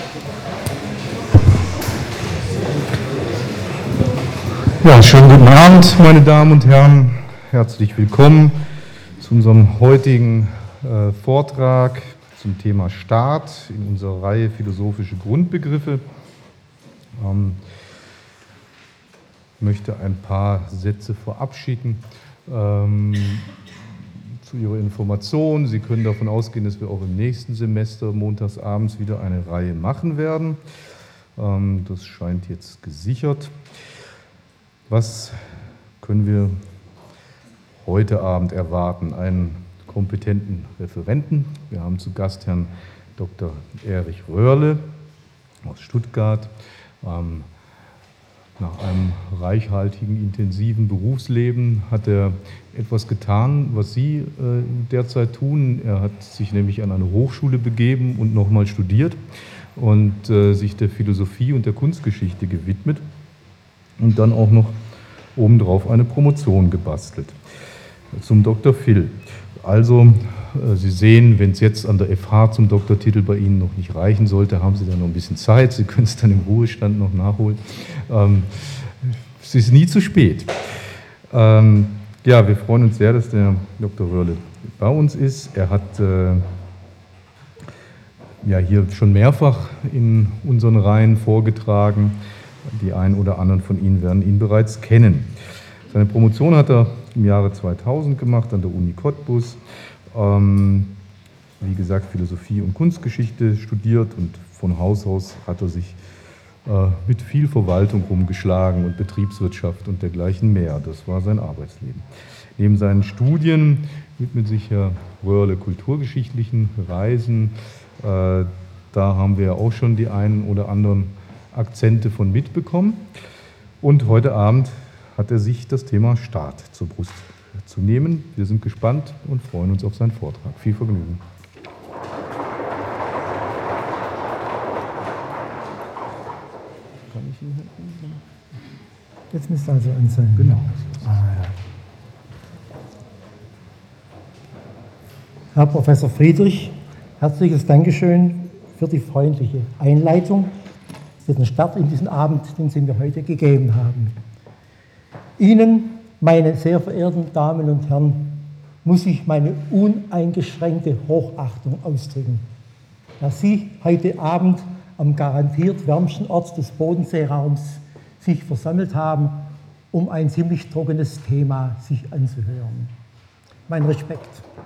Ja, schönen guten Abend, meine Damen und Herren. Herzlich willkommen zu unserem heutigen Vortrag zum Thema Staat in unserer Reihe Philosophische Grundbegriffe. Ich möchte ein paar Sätze vorab schicken zu Ihrer Information. Sie können davon ausgehen, dass wir auch im nächsten Semester montagsabends wieder eine Reihe machen werden. Das scheint jetzt gesichert. Was können wir heute Abend erwarten? Einen kompetenten Referenten. Wir haben zu Gast Herrn Dr. Erich Röhrle aus Stuttgart. Nach einem reichhaltigen, intensiven Berufsleben hat er etwas getan, was Sie derzeit tun. Er hat sich nämlich an eine Hochschule begeben und nochmal studiert und sich der Philosophie und der Kunstgeschichte gewidmet und dann auch noch obendrauf eine Promotion gebastelt. Zum Dr. Phil. Also, Sie sehen, wenn es jetzt an der FH zum Doktortitel bei Ihnen noch nicht reichen sollte, haben Sie dann noch ein bisschen Zeit. Sie können es dann im Ruhestand noch nachholen. Es ist nie zu spät. Ja, wir freuen uns sehr, dass der Dr. Röhrle bei uns ist. Er hat ja hier schon mehrfach in unseren Reihen vorgetragen. Die einen oder anderen von Ihnen werden ihn bereits kennen. Seine Promotion hat er im Jahre 2000 gemacht an der Uni Cottbus. Wie gesagt, Philosophie und Kunstgeschichte studiert und von Haus aus hat er sich mit viel Verwaltung rumgeschlagen und Betriebswirtschaft und dergleichen mehr. Das war sein Arbeitsleben. Neben seinen Studien widmet sich Herr Röhrle kulturgeschichtlichen Reisen. Da haben wir auch schon die einen oder anderen Akzente von mitbekommen. Und heute Abend hat er sich das Thema Staat zur Brust zu nehmen. Wir sind gespannt und freuen uns auf seinen Vortrag. Viel Vergnügen. Kann ich Ihnen helfen? Jetzt müsste also an sein. Genau. Ja. Herr Professor Friedrich, herzliches Dankeschön für die freundliche Einleitung, für den Start in diesen Abend, den Sie mir heute gegeben haben. Ihnen, meine sehr verehrten Damen und Herren, muss ich meine uneingeschränkte Hochachtung ausdrücken, dass Sie heute Abend am garantiert wärmsten Ort des Bodenseeraums sich versammelt haben, um ein ziemlich trockenes Thema sich anzuhören. Mein Respekt.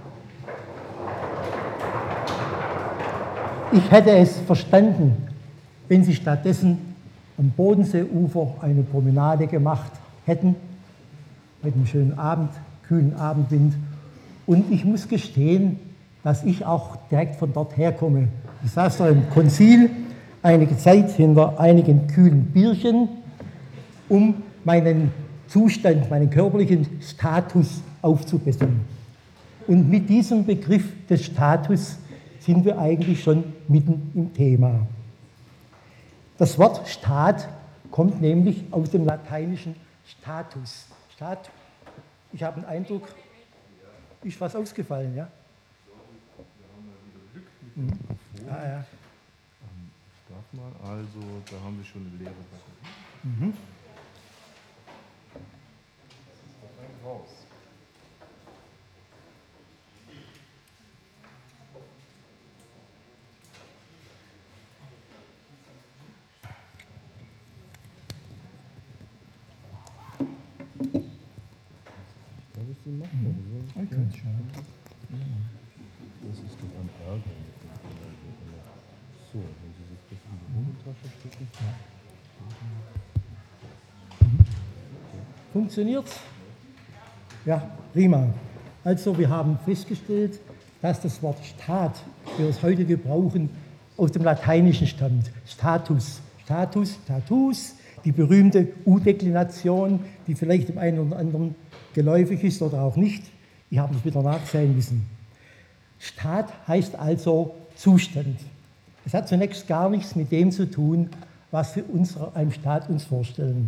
Ich hätte es verstanden, wenn Sie stattdessen am Bodenseeufer eine Promenade gemacht hätten, mit einem schönen Abend, kühlen Abendwind. Und ich muss gestehen, dass ich auch direkt von dort herkomme. Ich saß da im Konzil einige Zeit hinter einigen kühlen Bierchen, um meinen Zustand, meinen körperlichen Status aufzubessern. Und mit diesem Begriff des Status sind wir eigentlich schon mitten im Thema. Das Wort Staat kommt nämlich aus dem lateinischen Status. Ich habe den Eindruck, ist was ausgefallen, ja? Ja. Darf mal, also da haben wir schon eine leere Batterie. Raus. Ich kann es schauen. Das ist doch ein Ärger. So, wenn Sie sich das in die Hosentasche stecken. Funktioniert's? Ja, prima. Also wir haben festgestellt, dass das Wort Staat, wie wir es heute gebrauchen, aus dem Lateinischen stammt. Status, die berühmte U-Deklination, die vielleicht dem einen oder anderen geläufig ist oder auch nicht. Ich habe es wieder nachsehen müssen. Staat heißt also Zustand. Es hat zunächst gar nichts mit dem zu tun, was wir einem Staat uns vorstellen.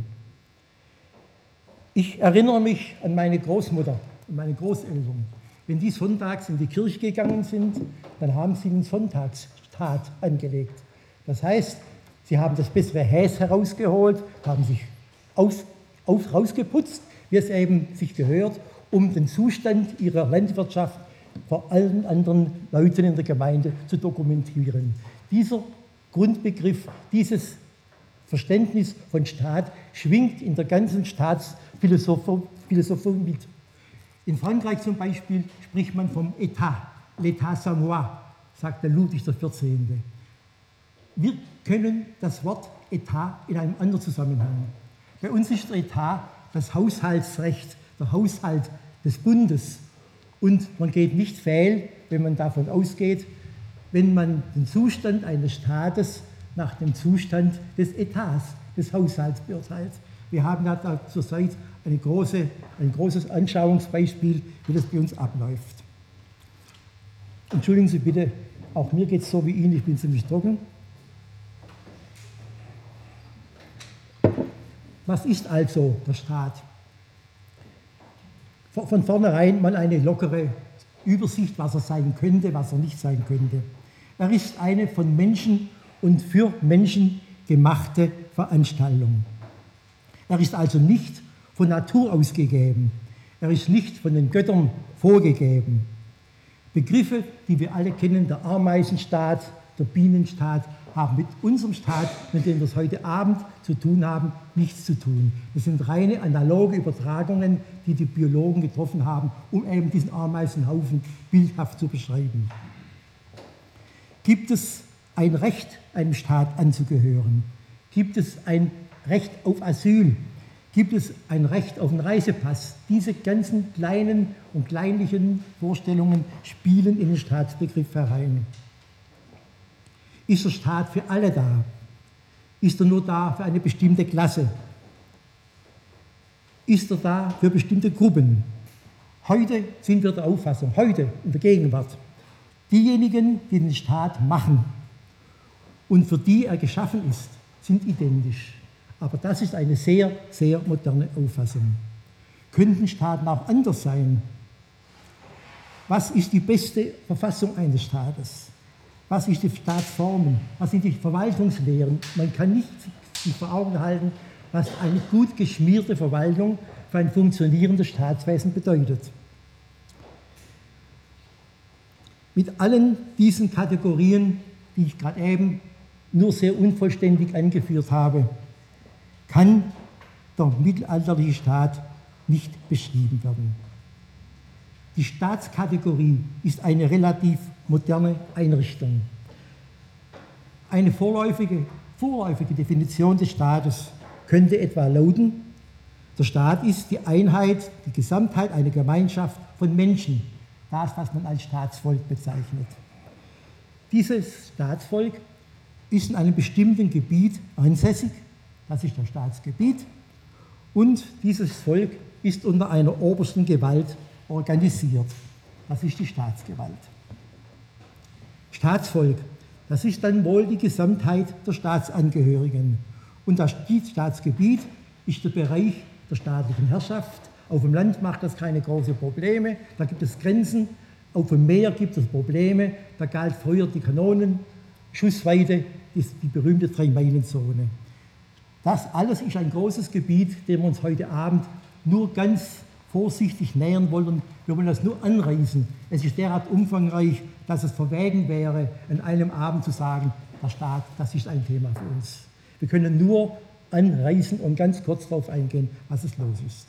Ich erinnere mich an meine Großmutter und meine Großeltern. Wenn die sonntags in die Kirche gegangen sind, dann haben sie den Sonntagsstaat angelegt. Das heißt, sie haben das bessere Häs herausgeholt, haben sich rausgeputzt, wie es eben sich gehört, um den Zustand ihrer Landwirtschaft vor allen anderen Leuten in der Gemeinde zu dokumentieren. Dieser Grundbegriff, dieses Verständnis von Staat schwingt in der ganzen Staatsphilosophie mit. In Frankreich zum Beispiel spricht man vom État, l'État c'est moi, sagte Ludwig XIV. Wir kennen das Wort Etat in einem anderen Zusammenhang. Bei uns ist der Etat das Haushaltsrecht, der Haushalt des Bundes. Und man geht nicht fehl, wenn man davon ausgeht, wenn man den Zustand eines Staates nach dem Zustand des Etats, des Haushalts beurteilt. Wir haben ja da zurzeit ein großes Anschauungsbeispiel, wie das bei uns abläuft. Entschuldigen Sie bitte, auch mir geht es so wie Ihnen, ich bin ziemlich trocken. Was ist also der Staat? Von vornherein mal eine lockere Übersicht, was er sein könnte, was er nicht sein könnte. Er ist eine von Menschen und für Menschen gemachte Veranstaltung. Er ist also nicht von Natur aus gegeben. Er ist nicht von den Göttern vorgegeben. Begriffe, die wir alle kennen, der Ameisenstaat, der Bienenstaat, haben mit unserem Staat, mit dem wir es heute Abend zu tun haben, nichts zu tun. Das sind reine analoge Übertragungen, die die Biologen getroffen haben, um eben diesen Ameisenhaufen bildhaft zu beschreiben. Gibt es ein Recht, einem Staat anzugehören? Gibt es ein Recht auf Asyl? Gibt es ein Recht auf einen Reisepass? Diese ganzen kleinen und kleinlichen Vorstellungen spielen in den Staatsbegriff herein. Ist der Staat für alle da? Ist er nur da für eine bestimmte Klasse? Ist er da für bestimmte Gruppen? Heute sind wir der Auffassung, heute in der Gegenwart, diejenigen, die den Staat machen und für die er geschaffen ist, sind identisch. Aber das ist eine sehr, sehr moderne Auffassung. Könnten Staaten auch anders sein? Was ist die beste Verfassung eines Staates? Was ist die Staatsformen? Was sind die Verwaltungslehren? Man kann nicht sich vor Augen halten, was eine gut geschmierte Verwaltung für ein funktionierendes Staatswesen bedeutet. Mit allen diesen Kategorien, die ich gerade eben nur sehr unvollständig angeführt habe, kann der mittelalterliche Staat nicht beschrieben werden. Die Staatskategorie ist eine relativ moderne Einrichtung. Eine vorläufige Definition des Staates könnte etwa lauten: Der Staat ist die Einheit, die Gesamtheit einer Gemeinschaft von Menschen, das, was man als Staatsvolk bezeichnet. Dieses Staatsvolk ist in einem bestimmten Gebiet ansässig, das ist das Staatsgebiet, und dieses Volk ist unter einer obersten Gewalt organisiert. Das ist die Staatsgewalt. Staatsvolk, das ist dann wohl die Gesamtheit der Staatsangehörigen. Und das Staatsgebiet ist der Bereich der staatlichen Herrschaft. Auf dem Land macht das keine großen Probleme, da gibt es Grenzen. Auf dem Meer gibt es Probleme, da galt früher die Kanonenschussweite, die berühmte 3-Meilen-Zone. Das alles ist ein großes Gebiet, dem wir uns heute Abend nur ganz vorsichtig nähern wollen. Wir wollen das nur anreißen. Es ist derart umfangreich, dass es verwegen wäre, an einem Abend zu sagen, der Staat, das ist ein Thema für uns. Wir können nur anreißen und ganz kurz darauf eingehen, was es los ist.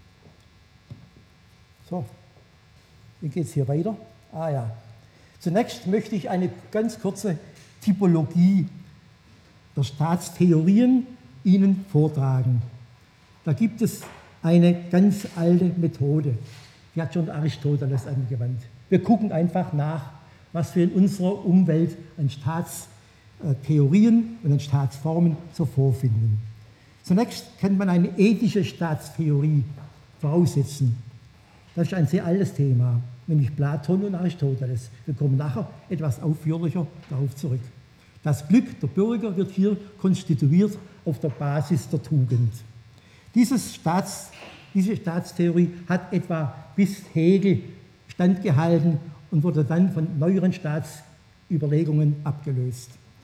So, wie geht es hier weiter? Ah ja. Zunächst möchte ich eine ganz kurze Typologie der Staatstheorien Ihnen vortragen. Da gibt es eine ganz alte Methode, die hat schon Aristoteles angewandt. Wir gucken einfach nach, was wir in unserer Umwelt an Staatstheorien und an Staatsformen so vorfinden. Zunächst kann man eine ethische Staatstheorie voraussetzen. Das ist ein sehr altes Thema, nämlich Platon und Aristoteles. Wir kommen nachher etwas ausführlicher darauf zurück. Das Glück der Bürger wird hier konstituiert auf der Basis der Tugend. Diese Staatstheorie hat etwa bis Hegel standgehalten und wurde dann von neueren Staatsüberlegungen abgelöst.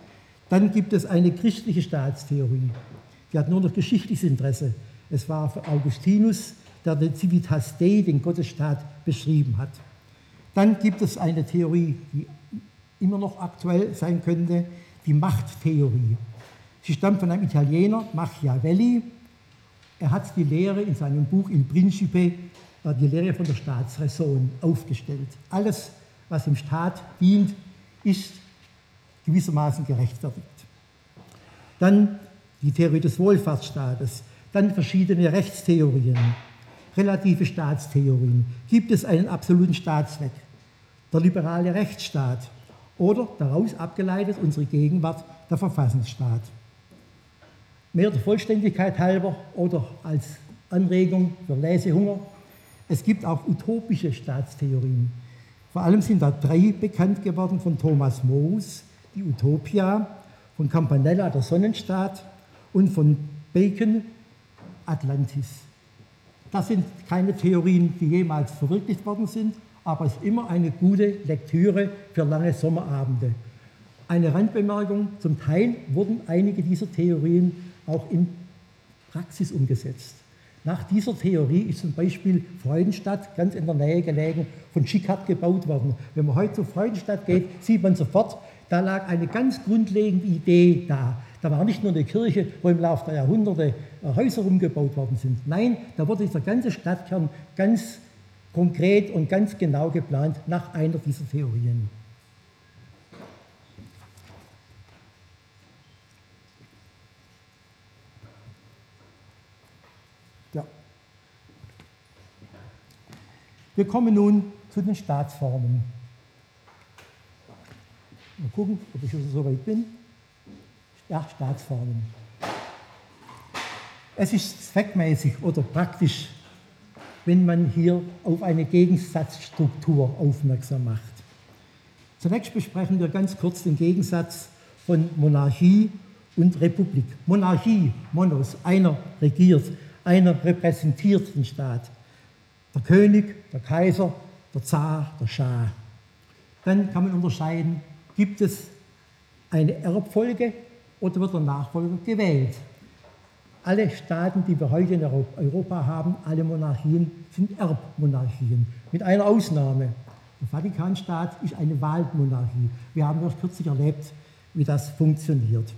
Dann gibt es eine christliche Staatstheorie. Die hat nur noch geschichtliches Interesse. Es war für Augustinus, der den Civitas Dei, den Gottesstaat, beschrieben hat. Dann gibt es eine Theorie, die immer noch aktuell sein könnte, die Machttheorie. Sie stammt von einem Italiener, Machiavelli. Er hat die Lehre in seinem Buch Il Principe, die Lehre von der Staatsräson, aufgestellt. Alles, was im Staat dient, ist gewissermaßen gerechtfertigt. Dann die Theorie des Wohlfahrtsstaates, dann verschiedene Rechtstheorien, relative Staatstheorien. Gibt es einen absoluten Staatszweck? Der liberale Rechtsstaat oder daraus abgeleitet unsere Gegenwart, der Verfassungsstaat. Mehr der Vollständigkeit halber oder als Anregung für Lesehunger, es gibt auch utopische Staatstheorien. Vor allem sind da 3 bekannt geworden von Thomas Morus, die Utopia, von Campanella, der Sonnenstaat, und von Bacon, Atlantis. Das sind keine Theorien, die jemals verwirklicht worden sind, aber es ist immer eine gute Lektüre für lange Sommerabende. Eine Randbemerkung, zum Teil wurden einige dieser Theorien auch in Praxis umgesetzt. Nach dieser Theorie ist zum Beispiel Freudenstadt, ganz in der Nähe gelegen, von Schickhardt gebaut worden. Wenn man heute zur Freudenstadt geht, sieht man sofort, da lag eine ganz grundlegende Idee da. Da war nicht nur eine Kirche, wo im Laufe der Jahrhunderte Häuser umgebaut worden sind. Nein, da wurde dieser ganze Stadtkern ganz konkret und ganz genau geplant nach einer dieser Theorien. Ja. Wir kommen nun zu den Staatsformen. Mal gucken, ob ich schon so weit bin. Ja, Staatsformen. Es ist zweckmäßig oder praktisch, wenn man hier auf eine Gegensatzstruktur aufmerksam macht. Zunächst besprechen wir ganz kurz den Gegensatz von Monarchie und Republik. Monarchie, Monos, einer regiert, einer repräsentiert den Staat. Der König, der Kaiser, der Zar, der Schah. Dann kann man unterscheiden, gibt es eine Erbfolge oder wird der Nachfolger gewählt? Alle Staaten, die wir heute in Europa haben, alle Monarchien, sind Erbmonarchien. Mit einer Ausnahme. Der Vatikanstaat ist eine Wahlmonarchie. Wir haben erst kürzlich erlebt, wie das funktioniert.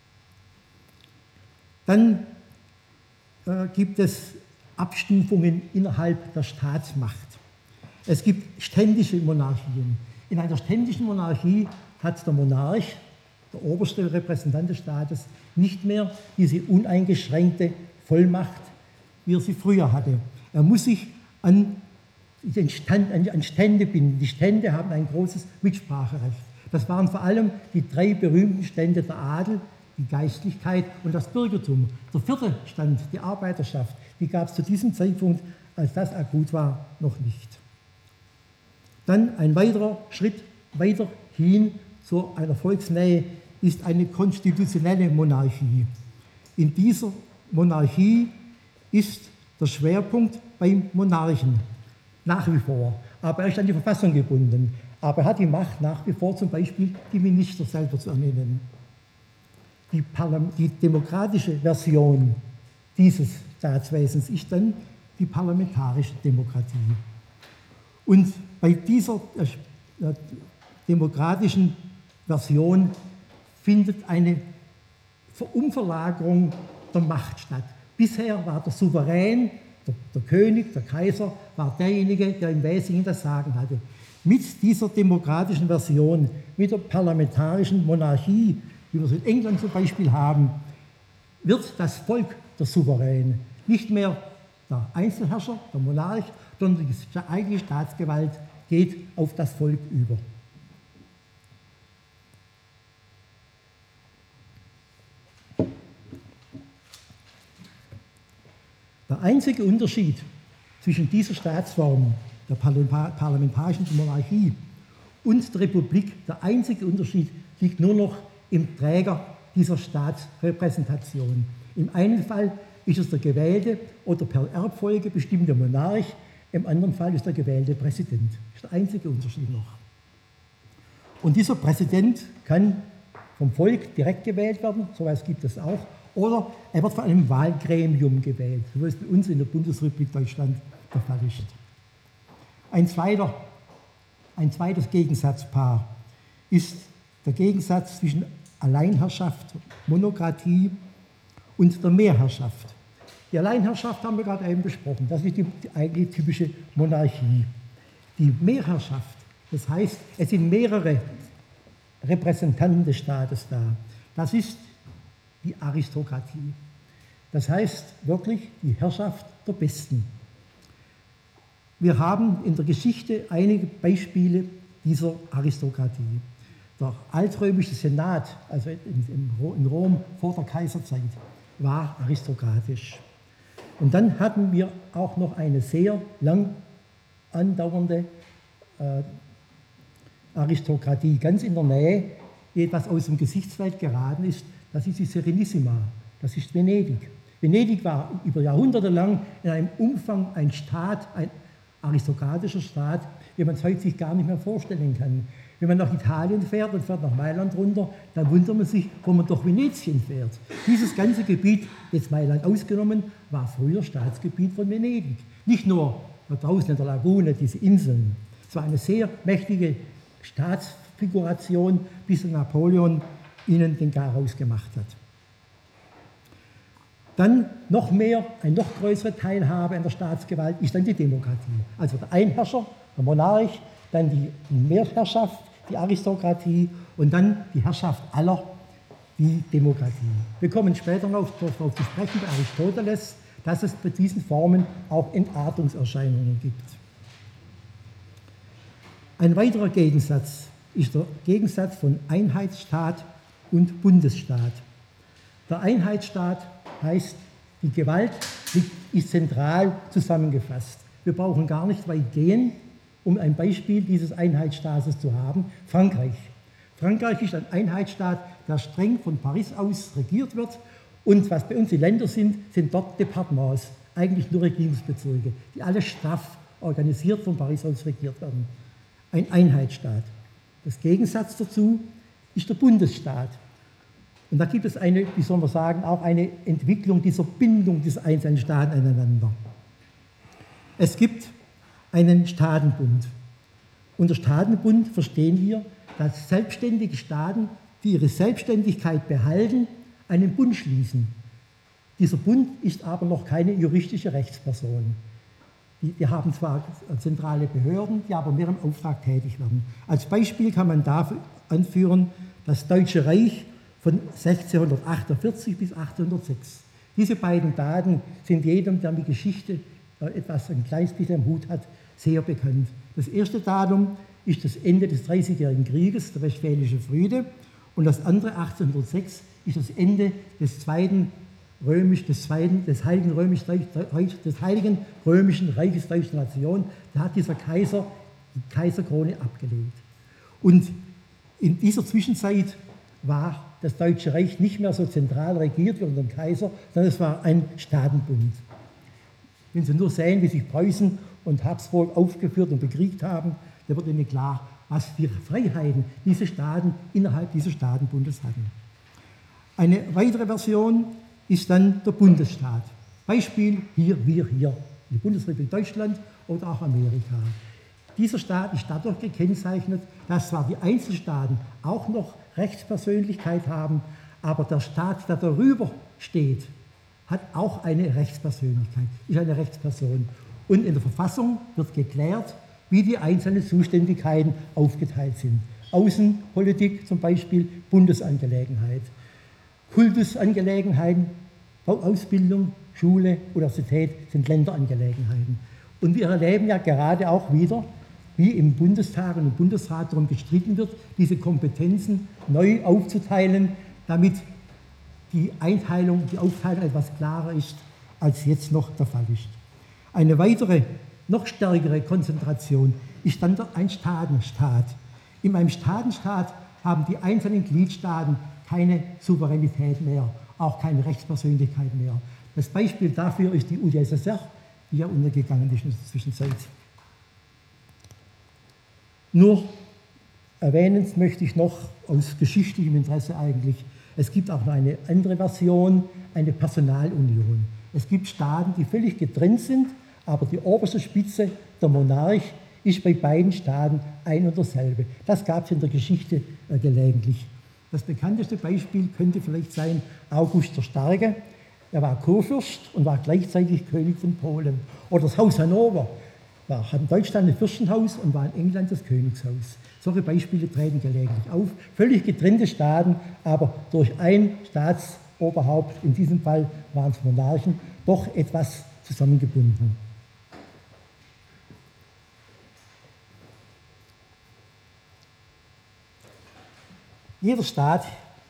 Dann gibt es Abstufungen innerhalb der Staatsmacht. Es gibt ständische Monarchien. In einer ständischen Monarchie hat der Monarch, der oberste Repräsentant des Staates, nicht mehr diese uneingeschränkte Vollmacht, wie er sie früher hatte. Er muss sich an Stände binden. Die Stände haben ein großes Mitspracherecht. Das waren vor allem die 3 berühmten Stände, der Adel, die Geistlichkeit und das Bürgertum. Der 4. Stand, die Arbeiterschaft, die gab es zu diesem Zeitpunkt, als das akut war, noch nicht. Dann ein weiterer Schritt weiter hin zu einer Volksnähe ist eine konstitutionelle Monarchie. In dieser Monarchie ist der Schwerpunkt beim Monarchen nach wie vor. Aber er ist an die Verfassung gebunden. Aber er hat die Macht nach wie vor, zum Beispiel die Minister selber zu ernennen. Die demokratische Version dieses Staatswesens ist dann die parlamentarische Demokratie. Und bei dieser demokratischen Version findet eine Umverlagerung der Macht statt. Bisher war der Souverän, der König, der Kaiser, war derjenige, der im Wesentlichen das Sagen hatte. Mit dieser demokratischen Version, mit der parlamentarischen Monarchie, wie wir es in England zum Beispiel haben, wird das Volk der Souverän. Nicht mehr der Einzelherrscher, der Monarch, sondern die eigentliche Staatsgewalt geht auf das Volk über. Der einzige Unterschied zwischen dieser Staatsform, der parlamentarischen Monarchie, und der Republik, der einzige Unterschied liegt nur noch im Träger dieser Staatsrepräsentation. Im einen Fall ist es der gewählte oder per Erbfolge bestimmte Monarch, im anderen Fall ist der gewählte Präsident. Das ist der einzige Unterschied noch. Und dieser Präsident kann vom Volk direkt gewählt werden, so etwas gibt es auch, oder er wird von einem Wahlgremium gewählt, so wie es bei uns in der Bundesrepublik Deutschland der Fall ist. Ein zweites Gegensatzpaar ist der Gegensatz zwischen Alleinherrschaft, Monokratie und der Mehrherrschaft. Die Alleinherrschaft haben wir gerade eben besprochen, das ist die eigentlich typische Monarchie. Die Mehrherrschaft, das heißt, es sind mehrere Repräsentanten des Staates da. Das ist die Aristokratie. Das heißt wirklich die Herrschaft der Besten. Wir haben in der Geschichte einige Beispiele dieser Aristokratie. Der altrömische Senat, also in Rom vor der Kaiserzeit, war aristokratisch. Und dann hatten wir auch noch eine sehr lang andauernde Aristokratie, ganz in der Nähe, die etwas aus dem Gesichtsfeld geraten ist, das ist die Serenissima, das ist Venedig. Venedig war über Jahrhunderte lang in einem Umfang ein Staat, ein aristokratischer Staat, wie man es heute sich gar nicht mehr vorstellen kann. Wenn man nach Italien fährt und fährt nach Mailand runter, dann wundert man sich, wo man durch Venetien fährt. Dieses ganze Gebiet, jetzt Mailand ausgenommen, war früher Staatsgebiet von Venedig. Nicht nur da draußen in der Lagune, diese Inseln. Es war eine sehr mächtige Staatsfiguration, bis Napoleon ihnen den Garaus gemacht hat. Dann noch mehr, eine noch größere Teilhabe an der Staatsgewalt ist dann die Demokratie. Also der Einherrscher, der Monarch, dann die Mehrherrschaft, die Aristokratie und dann die Herrschaft aller, die Demokratie. Wir kommen später noch darauf zu sprechen bei Aristoteles, dass es bei diesen Formen auch Entartungserscheinungen gibt. Ein weiterer Gegensatz ist der Gegensatz von Einheitsstaat und Bundesstaat. Der Einheitsstaat heißt, die Gewalt ist zentral zusammengefasst. Wir brauchen gar nicht weit gehen, um ein Beispiel dieses Einheitsstaates zu haben. Frankreich. Frankreich ist ein Einheitsstaat, der streng von Paris aus regiert wird. Und was bei uns die Länder sind, sind dort Departements, eigentlich nur Regierungsbezirke, die alle straff organisiert von Paris aus regiert werden. Ein Einheitsstaat. Das Gegensatz dazu ist der Bundesstaat. Und da gibt es eine, wie soll man sagen, auch eine Entwicklung dieser Bindung dieser einzelnen Staaten aneinander. Es gibt einen Staatenbund. Unter Staatenbund verstehen wir, dass selbstständige Staaten, die ihre Selbstständigkeit behalten, einen Bund schließen. Dieser Bund ist aber noch keine juristische Rechtsperson. Wir haben zwar zentrale Behörden, die aber mehr im Auftrag tätig werden. Als Beispiel kann man dafür anführen, das Deutsche Reich von 1648 bis 1806. Diese beiden Daten sind jedem, der mit Geschichte etwas ein kleines bisschen im Hut hat, sehr bekannt. Das erste Datum ist das Ende des Dreißigjährigen Krieges, der Westfälische Friede, und das andere, 1806, ist das Ende des Heiligen Römischen Reiches Deutscher Nation. Da hat dieser Kaiser die Kaiserkrone abgelegt. Und in dieser Zwischenzeit war das Deutsche Reich nicht mehr so zentral regiert wie unter dem Kaiser, sondern es war ein Staatenbund. Wenn Sie nur sehen, wie sich Preußen und Habsburg aufgeführt und bekriegt haben, dann wird Ihnen klar, was für Freiheiten diese Staaten innerhalb dieses Staatenbundes hatten. Eine weitere Version ist dann der Bundesstaat. Beispiel wir hier, die Bundesrepublik Deutschland oder auch Amerika. Dieser Staat ist dadurch gekennzeichnet, dass zwar die Einzelstaaten auch noch Rechtspersönlichkeit haben, aber der Staat, der darüber steht, hat auch eine Rechtspersönlichkeit, ist eine Rechtsperson. Und in der Verfassung wird geklärt, wie die einzelnen Zuständigkeiten aufgeteilt sind. Außenpolitik zum Beispiel, Bundesangelegenheit. Kultusangelegenheiten, Ausbildung, Schule, Universität sind Länderangelegenheiten. Und wir erleben ja gerade auch wieder, wie im Bundestag und im Bundesrat darum gestritten wird, diese Kompetenzen neu aufzuteilen, damit die Einteilung, die Aufteilung etwas klarer ist, als jetzt noch der Fall ist. Eine weitere, noch stärkere Konzentration ist dann ein Staatenstaat. In einem Staatenstaat haben die einzelnen Gliedstaaten keine Souveränität mehr, auch keine Rechtspersönlichkeit mehr. Das Beispiel dafür ist die UdSSR, die ja untergegangen ist in der Zwischenzeit. Nur Erwähnen möchte ich noch aus geschichtlichem Interesse eigentlich, es gibt auch noch eine andere Version, eine Personalunion. Es gibt Staaten, die völlig getrennt sind, aber die oberste Spitze, der Monarch, ist bei beiden Staaten ein und derselbe. Das gab es in der Geschichte gelegentlich. Das bekannteste Beispiel könnte vielleicht sein August der Starke. Er war Kurfürst und war gleichzeitig König von Polen. Oder das Haus Hannover hat in Deutschland ein Fürstenhaus und war in England das Königshaus. Solche Beispiele treten gelegentlich auf. Völlig getrennte Staaten, aber durch ein Staatsoberhaupt, in diesem Fall waren es Monarchen, doch etwas zusammengebunden. Jeder Staat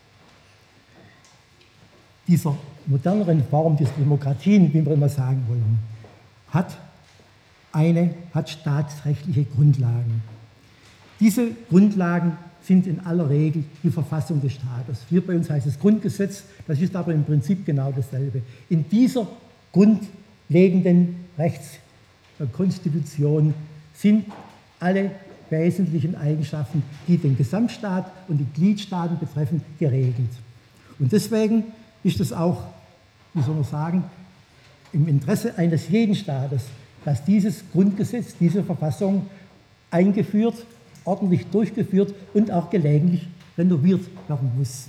dieser moderneren Form dieser Demokratien, wie wir immer sagen wollen, hat staatsrechtliche Grundlagen. Diese Grundlagen sind in aller Regel die Verfassung des Staates. Hier bei uns heißt es Grundgesetz, das ist aber im Prinzip genau dasselbe. In dieser grundlegenden Rechtskonstitution sind alle wesentlichen Eigenschaften, die den Gesamtstaat und die Gliedstaaten betreffen, geregelt. Und deswegen ist es auch, wie soll man sagen, im Interesse eines jeden Staates, dass dieses Grundgesetz, diese Verfassung eingeführt, ordentlich durchgeführt und auch gelegentlich renoviert werden muss.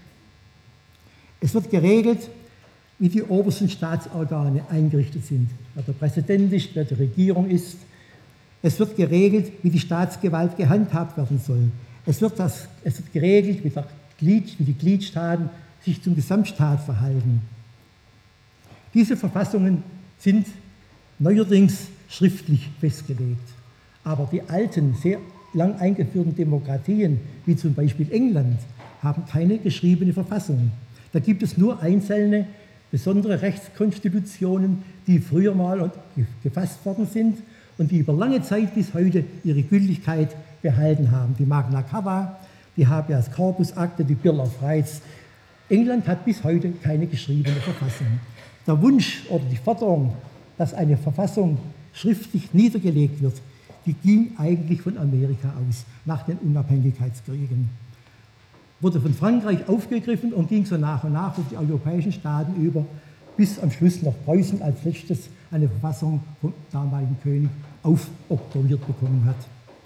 Es wird geregelt, wie die obersten Staatsorgane eingerichtet sind, wer der Präsident ist, wer die Regierung ist. Es wird geregelt, wie die Staatsgewalt gehandhabt werden soll. Es wird geregelt, wie die Gliedstaaten sich zum Gesamtstaat verhalten. Diese Verfassungen sind neuerdings schriftlich festgelegt. Aber die alten, sehr lang eingeführten Demokratien, wie zum Beispiel England, haben keine geschriebene Verfassung. Da gibt es nur einzelne, besondere Rechtskonstitutionen, die früher mal gefasst worden sind und die über lange Zeit bis heute ihre Gültigkeit behalten haben. Die Magna Carta, die Habeas Corpus Akte, die Bill of Rights. England hat bis heute keine geschriebene Verfassung. Der Wunsch oder die Forderung, dass eine Verfassung schriftlich niedergelegt wird, die ging eigentlich von Amerika aus, nach den Unabhängigkeitskriegen. Wurde von Frankreich aufgegriffen und ging so nach und nach auf die europäischen Staaten über, bis am Schluss noch Preußen als letztes eine Verfassung vom damaligen König aufoktroyiert bekommen hat.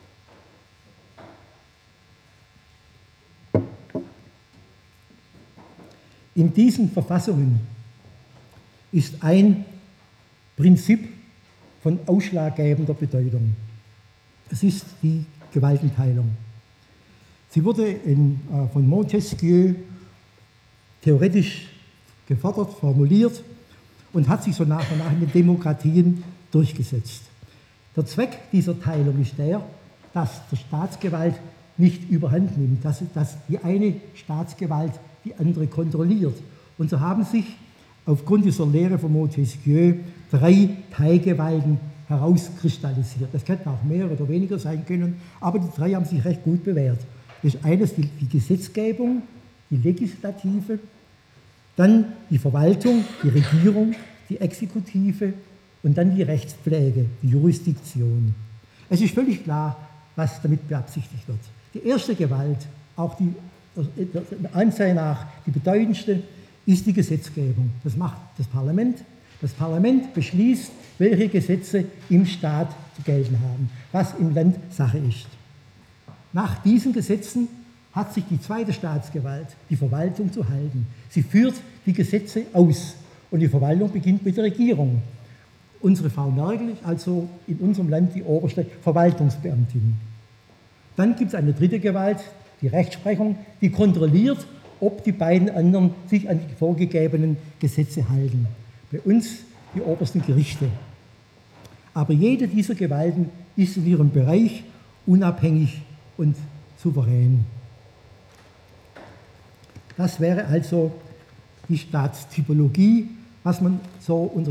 In diesen Verfassungen ist ein Prinzip von ausschlaggebender Bedeutung. Es ist die Gewaltenteilung. Sie wurde von Montesquieu theoretisch gefordert, formuliert und hat sich so nach und nach in den Demokratien durchgesetzt. Der Zweck dieser Teilung ist der, dass die Staatsgewalt nicht überhand nimmt, dass die eine Staatsgewalt die andere kontrolliert. Und so haben sich aufgrund dieser Lehre von Montesquieu 3 Teilgewalten herauskristallisiert. Das könnten auch mehr oder weniger sein können, aber die 3 haben sich recht gut bewährt. Das ist eines die Gesetzgebung, die Legislative, dann die Verwaltung, die Regierung, die Exekutive und dann die Rechtspflege, die Jurisdiktion. Es ist völlig klar, was damit beabsichtigt wird. Die erste Gewalt, auch der Anzahl nach die bedeutendste, ist die Gesetzgebung. Das macht das Parlament. Das Parlament beschließt, welche Gesetze im Staat zu gelten haben, was im Land Sache ist. Nach diesen Gesetzen hat sich die zweite Staatsgewalt, die Verwaltung, zu halten. Sie führt die Gesetze aus und die Verwaltung beginnt mit der Regierung. Unsere Frau Merkel ist also in unserem Land die oberste Verwaltungsbeamtin. Dann gibt es eine dritte Gewalt, die Rechtsprechung, die kontrolliert, ob die beiden anderen sich an die vorgegebenen Gesetze halten. Bei uns die obersten Gerichte. Aber jede dieser Gewalten ist in ihrem Bereich unabhängig und souverän. Das wäre also die Staatstypologie, was man so unter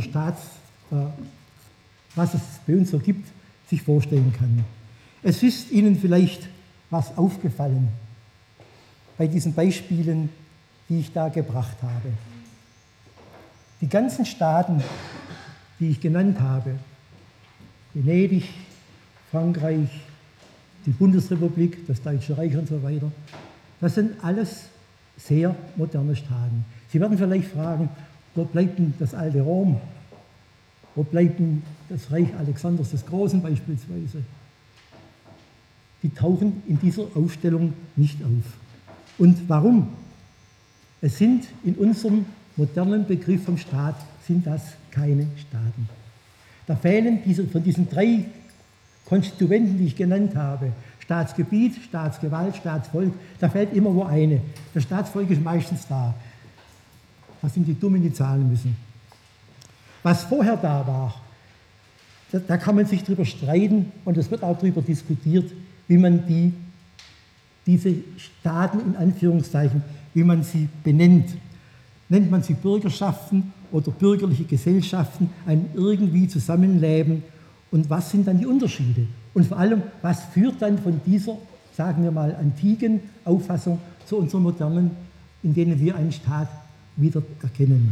was es bei uns so gibt, sich vorstellen kann. Es ist Ihnen vielleicht was aufgefallen bei diesen Beispielen, die ich da gebracht habe. Die ganzen Staaten, die ich genannt habe, Venedig, Frankreich, die Bundesrepublik, das Deutsche Reich und so weiter. Das sind alles sehr moderne Staaten. Sie werden vielleicht fragen, wo bleibt denn das alte Rom? Wo bleibt denn das Reich Alexanders des Großen beispielsweise? Die tauchen in dieser Aufstellung nicht auf. Und warum? Es sind in unserem modernen Begriff vom Staat, sind das keine Staaten. Da fehlen von diesen 3 Konstituenten, die ich genannt habe, Staatsgebiet, Staatsgewalt, Staatsvolk, da fehlt immer wo eine. Das Staatsvolk ist meistens da. Das sind die Dummen, die zahlen müssen. Was vorher da war, da kann man sich drüber streiten und es wird auch darüber diskutiert, wie man diese Staaten in Anführungszeichen, wie man sie benennt. Nennt man sie Bürgerschaften oder bürgerliche Gesellschaften, ein irgendwie Zusammenleben? Und was sind dann die Unterschiede? Und vor allem, was führt dann von dieser, sagen wir mal, antiken Auffassung zu unserer modernen, in denen wir einen Staat wieder erkennen?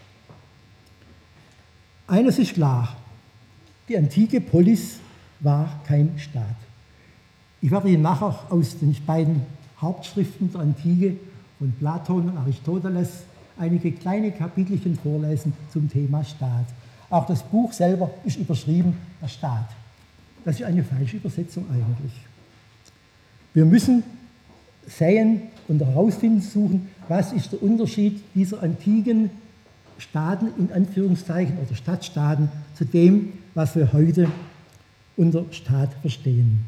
Eines ist klar, die antike Polis war kein Staat. Ich werde Ihnen nachher aus den beiden Hauptschriften der Antike von Platon und Aristoteles einige kleine Kapitelchen vorlesen zum Thema Staat. Auch das Buch selber ist überschrieben, der Staat. Das ist eine falsche Übersetzung eigentlich. Wir müssen sehen und herausfinden suchen, was ist der Unterschied dieser antiken Staaten in Anführungszeichen oder Stadtstaaten zu dem, was wir heute unter Staat verstehen.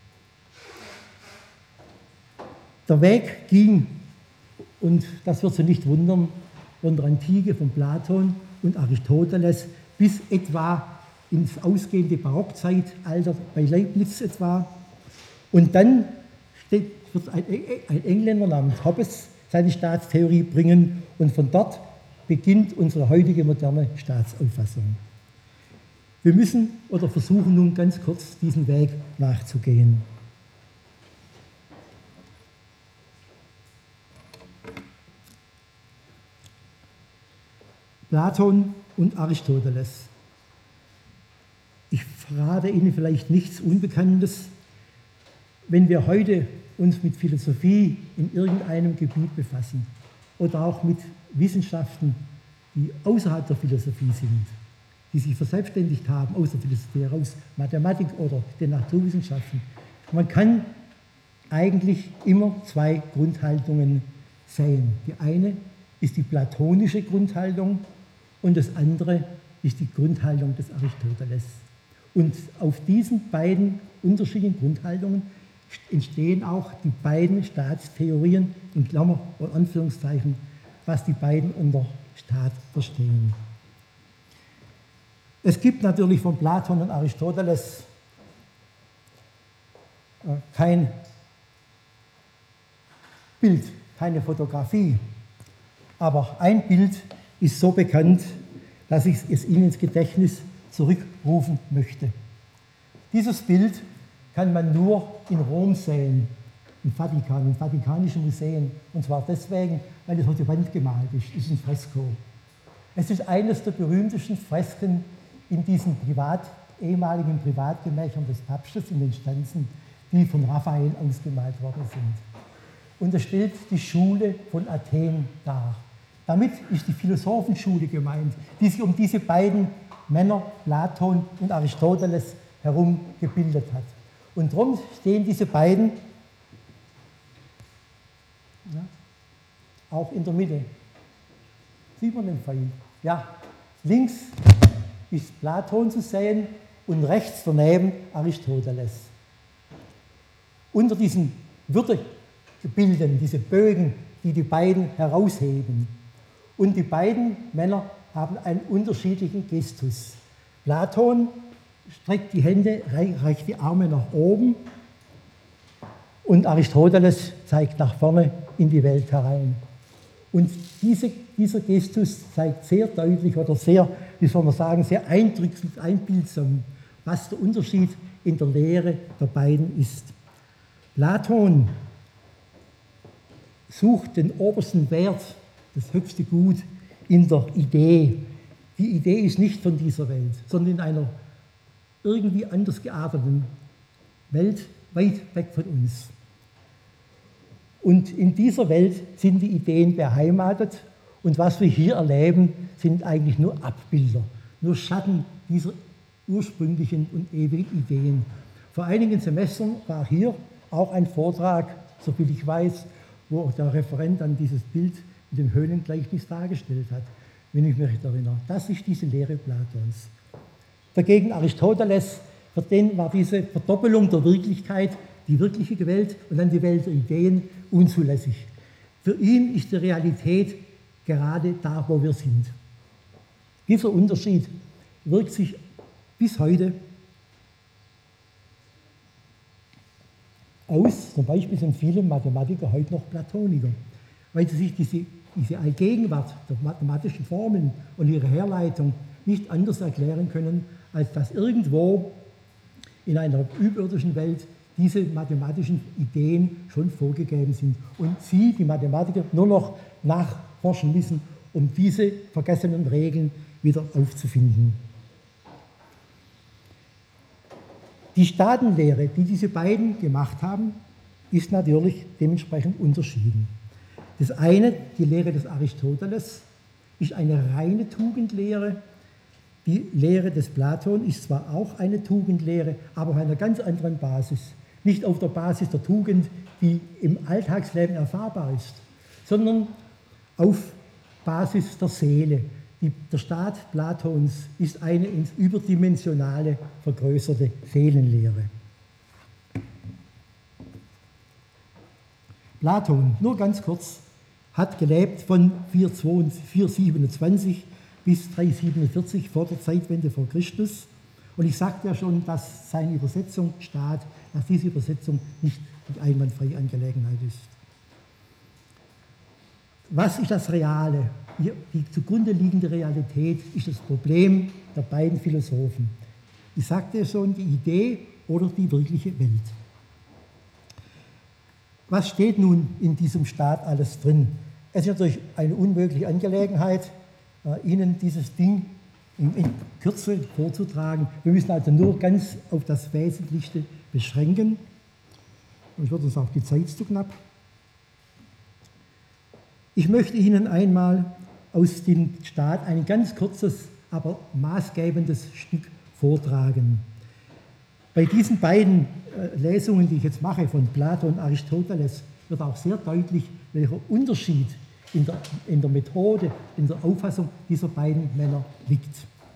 Der Weg ging, und das wird Sie nicht wundern, von der Antike, von Platon und Aristoteles bis etwa ins ausgehende Barockzeitalter bei Leibniz etwa. Und dann wird ein Engländer namens Hobbes seine Staatstheorie bringen und von dort beginnt unsere heutige moderne Staatsauffassung. Wir müssen oder versuchen nun ganz kurz diesen Weg nachzugehen. Platon und Aristoteles. Ich verrate Ihnen vielleicht nichts Unbekanntes. Wenn wir heute uns mit Philosophie in irgendeinem Gebiet befassen oder auch mit Wissenschaften, die außerhalb der Philosophie sind, die sich verselbstständigt haben, aus der Philosophie heraus, Mathematik oder den Naturwissenschaften, man kann eigentlich immer 2 Grundhaltungen sehen. Die eine ist die platonische Grundhaltung und das andere ist die Grundhaltung des Aristoteles. Und auf diesen beiden unterschiedlichen Grundhaltungen entstehen auch die beiden Staatstheorien, in Klammer und Anführungszeichen, was die beiden unter Staat verstehen. Es gibt natürlich von Platon und Aristoteles kein Bild, keine Fotografie, aber ein Bild ist so bekannt, dass ich es Ihnen ins Gedächtnis zurückrufen möchte. Dieses Bild kann man nur in Rom sehen, im Vatikan, im Vatikanischen Museum. Und zwar deswegen, weil es auf die Wand gemalt ist. Es ist ein Fresko. Es ist eines der berühmtesten Fresken in diesen ehemaligen Privatgemächern des Papstes in den Stanzen, die von Raphael ausgemalt worden sind. Und es stellt die Schule von Athen dar. Damit ist die Philosophenschule gemeint, die sich um diese beiden Männer, Platon und Aristoteles, herum gebildet hat. Und darum stehen diese beiden auch in der Mitte. Sieht man den Pfeil? Ja, links ist Platon zu sehen und rechts daneben Aristoteles. Unter diesen Würdegebilden, diese Bögen, die die beiden herausheben. Und die beiden Männer haben einen unterschiedlichen Gestus. Platon streckt die Hände, reicht die Arme nach oben und Aristoteles zeigt nach vorne in die Welt herein. Und dieser Gestus zeigt sehr deutlich oder sehr, wie soll man sagen, sehr eindrücklich, einbildsam, was der Unterschied in der Lehre der beiden ist. Platon sucht den obersten Wert, das höchste Gut in der Idee. Die Idee ist nicht von dieser Welt, sondern in einer irgendwie anders gearteten Welt weit weg von uns. Und in dieser Welt sind die Ideen beheimatet und was wir hier erleben, sind eigentlich nur Abbilder, nur Schatten dieser ursprünglichen und ewigen Ideen. Vor einigen Semestern war hier auch ein Vortrag, soviel ich weiß, wo der Referent dann dieses Bild mit dem Höhlengleichnis dargestellt hat, wenn ich mich recht erinnere. Das ist diese Lehre Platons. Dagegen Aristoteles, für den war diese Verdoppelung der Wirklichkeit, die wirkliche Welt und dann die Welt der Ideen, unzulässig. Für ihn ist die Realität gerade da, wo wir sind. Dieser Unterschied wirkt sich bis heute aus. Zum Beispiel sind viele Mathematiker heute noch Platoniker, weil sie sich diese Allgegenwart der mathematischen Formeln und ihre Herleitung nicht anders erklären können, als dass irgendwo in einer überirdischen Welt diese mathematischen Ideen schon vorgegeben sind und sie, die Mathematiker, nur noch nachforschen müssen, um diese vergessenen Regeln wieder aufzufinden. Die Staatenlehre, die diese beiden gemacht haben, ist natürlich dementsprechend unterschieden. Das eine, die Lehre des Aristoteles, ist eine reine Tugendlehre. Die Lehre des Platon ist zwar auch eine Tugendlehre, aber auf einer ganz anderen Basis. Nicht auf der Basis der Tugend, die im Alltagsleben erfahrbar ist, sondern auf Basis der Seele. Der Staat Platons ist eine ins Überdimensionale vergrößerte Seelenlehre. Platon, nur ganz kurz, hat gelebt von 427 bis 347 vor der Zeitwende vor Christus. Und ich sagte ja schon, dass seine Übersetzung Staat, dass diese Übersetzung nicht die einwandfreie Angelegenheit ist. Was ist das Reale? Die zugrunde liegende Realität ist das Problem der beiden Philosophen. Ich sagte ja schon, die Idee oder die wirkliche Welt. Was steht nun in diesem Staat alles drin? Es ist natürlich eine unmögliche Angelegenheit, Ihnen dieses Ding in Kürze vorzutragen. Wir müssen also nur ganz auf das Wesentlichste beschränken. Und ich würde uns auch die Zeit zu knapp. Ich möchte Ihnen einmal aus dem Staat ein ganz kurzes, aber maßgebendes Stück vortragen. Bei diesen beiden Lesungen, die ich jetzt mache, von Platon und Aristoteles, wird auch sehr deutlich, welcher Unterschied in der Methode, in der Auffassung dieser beiden Männer liegt.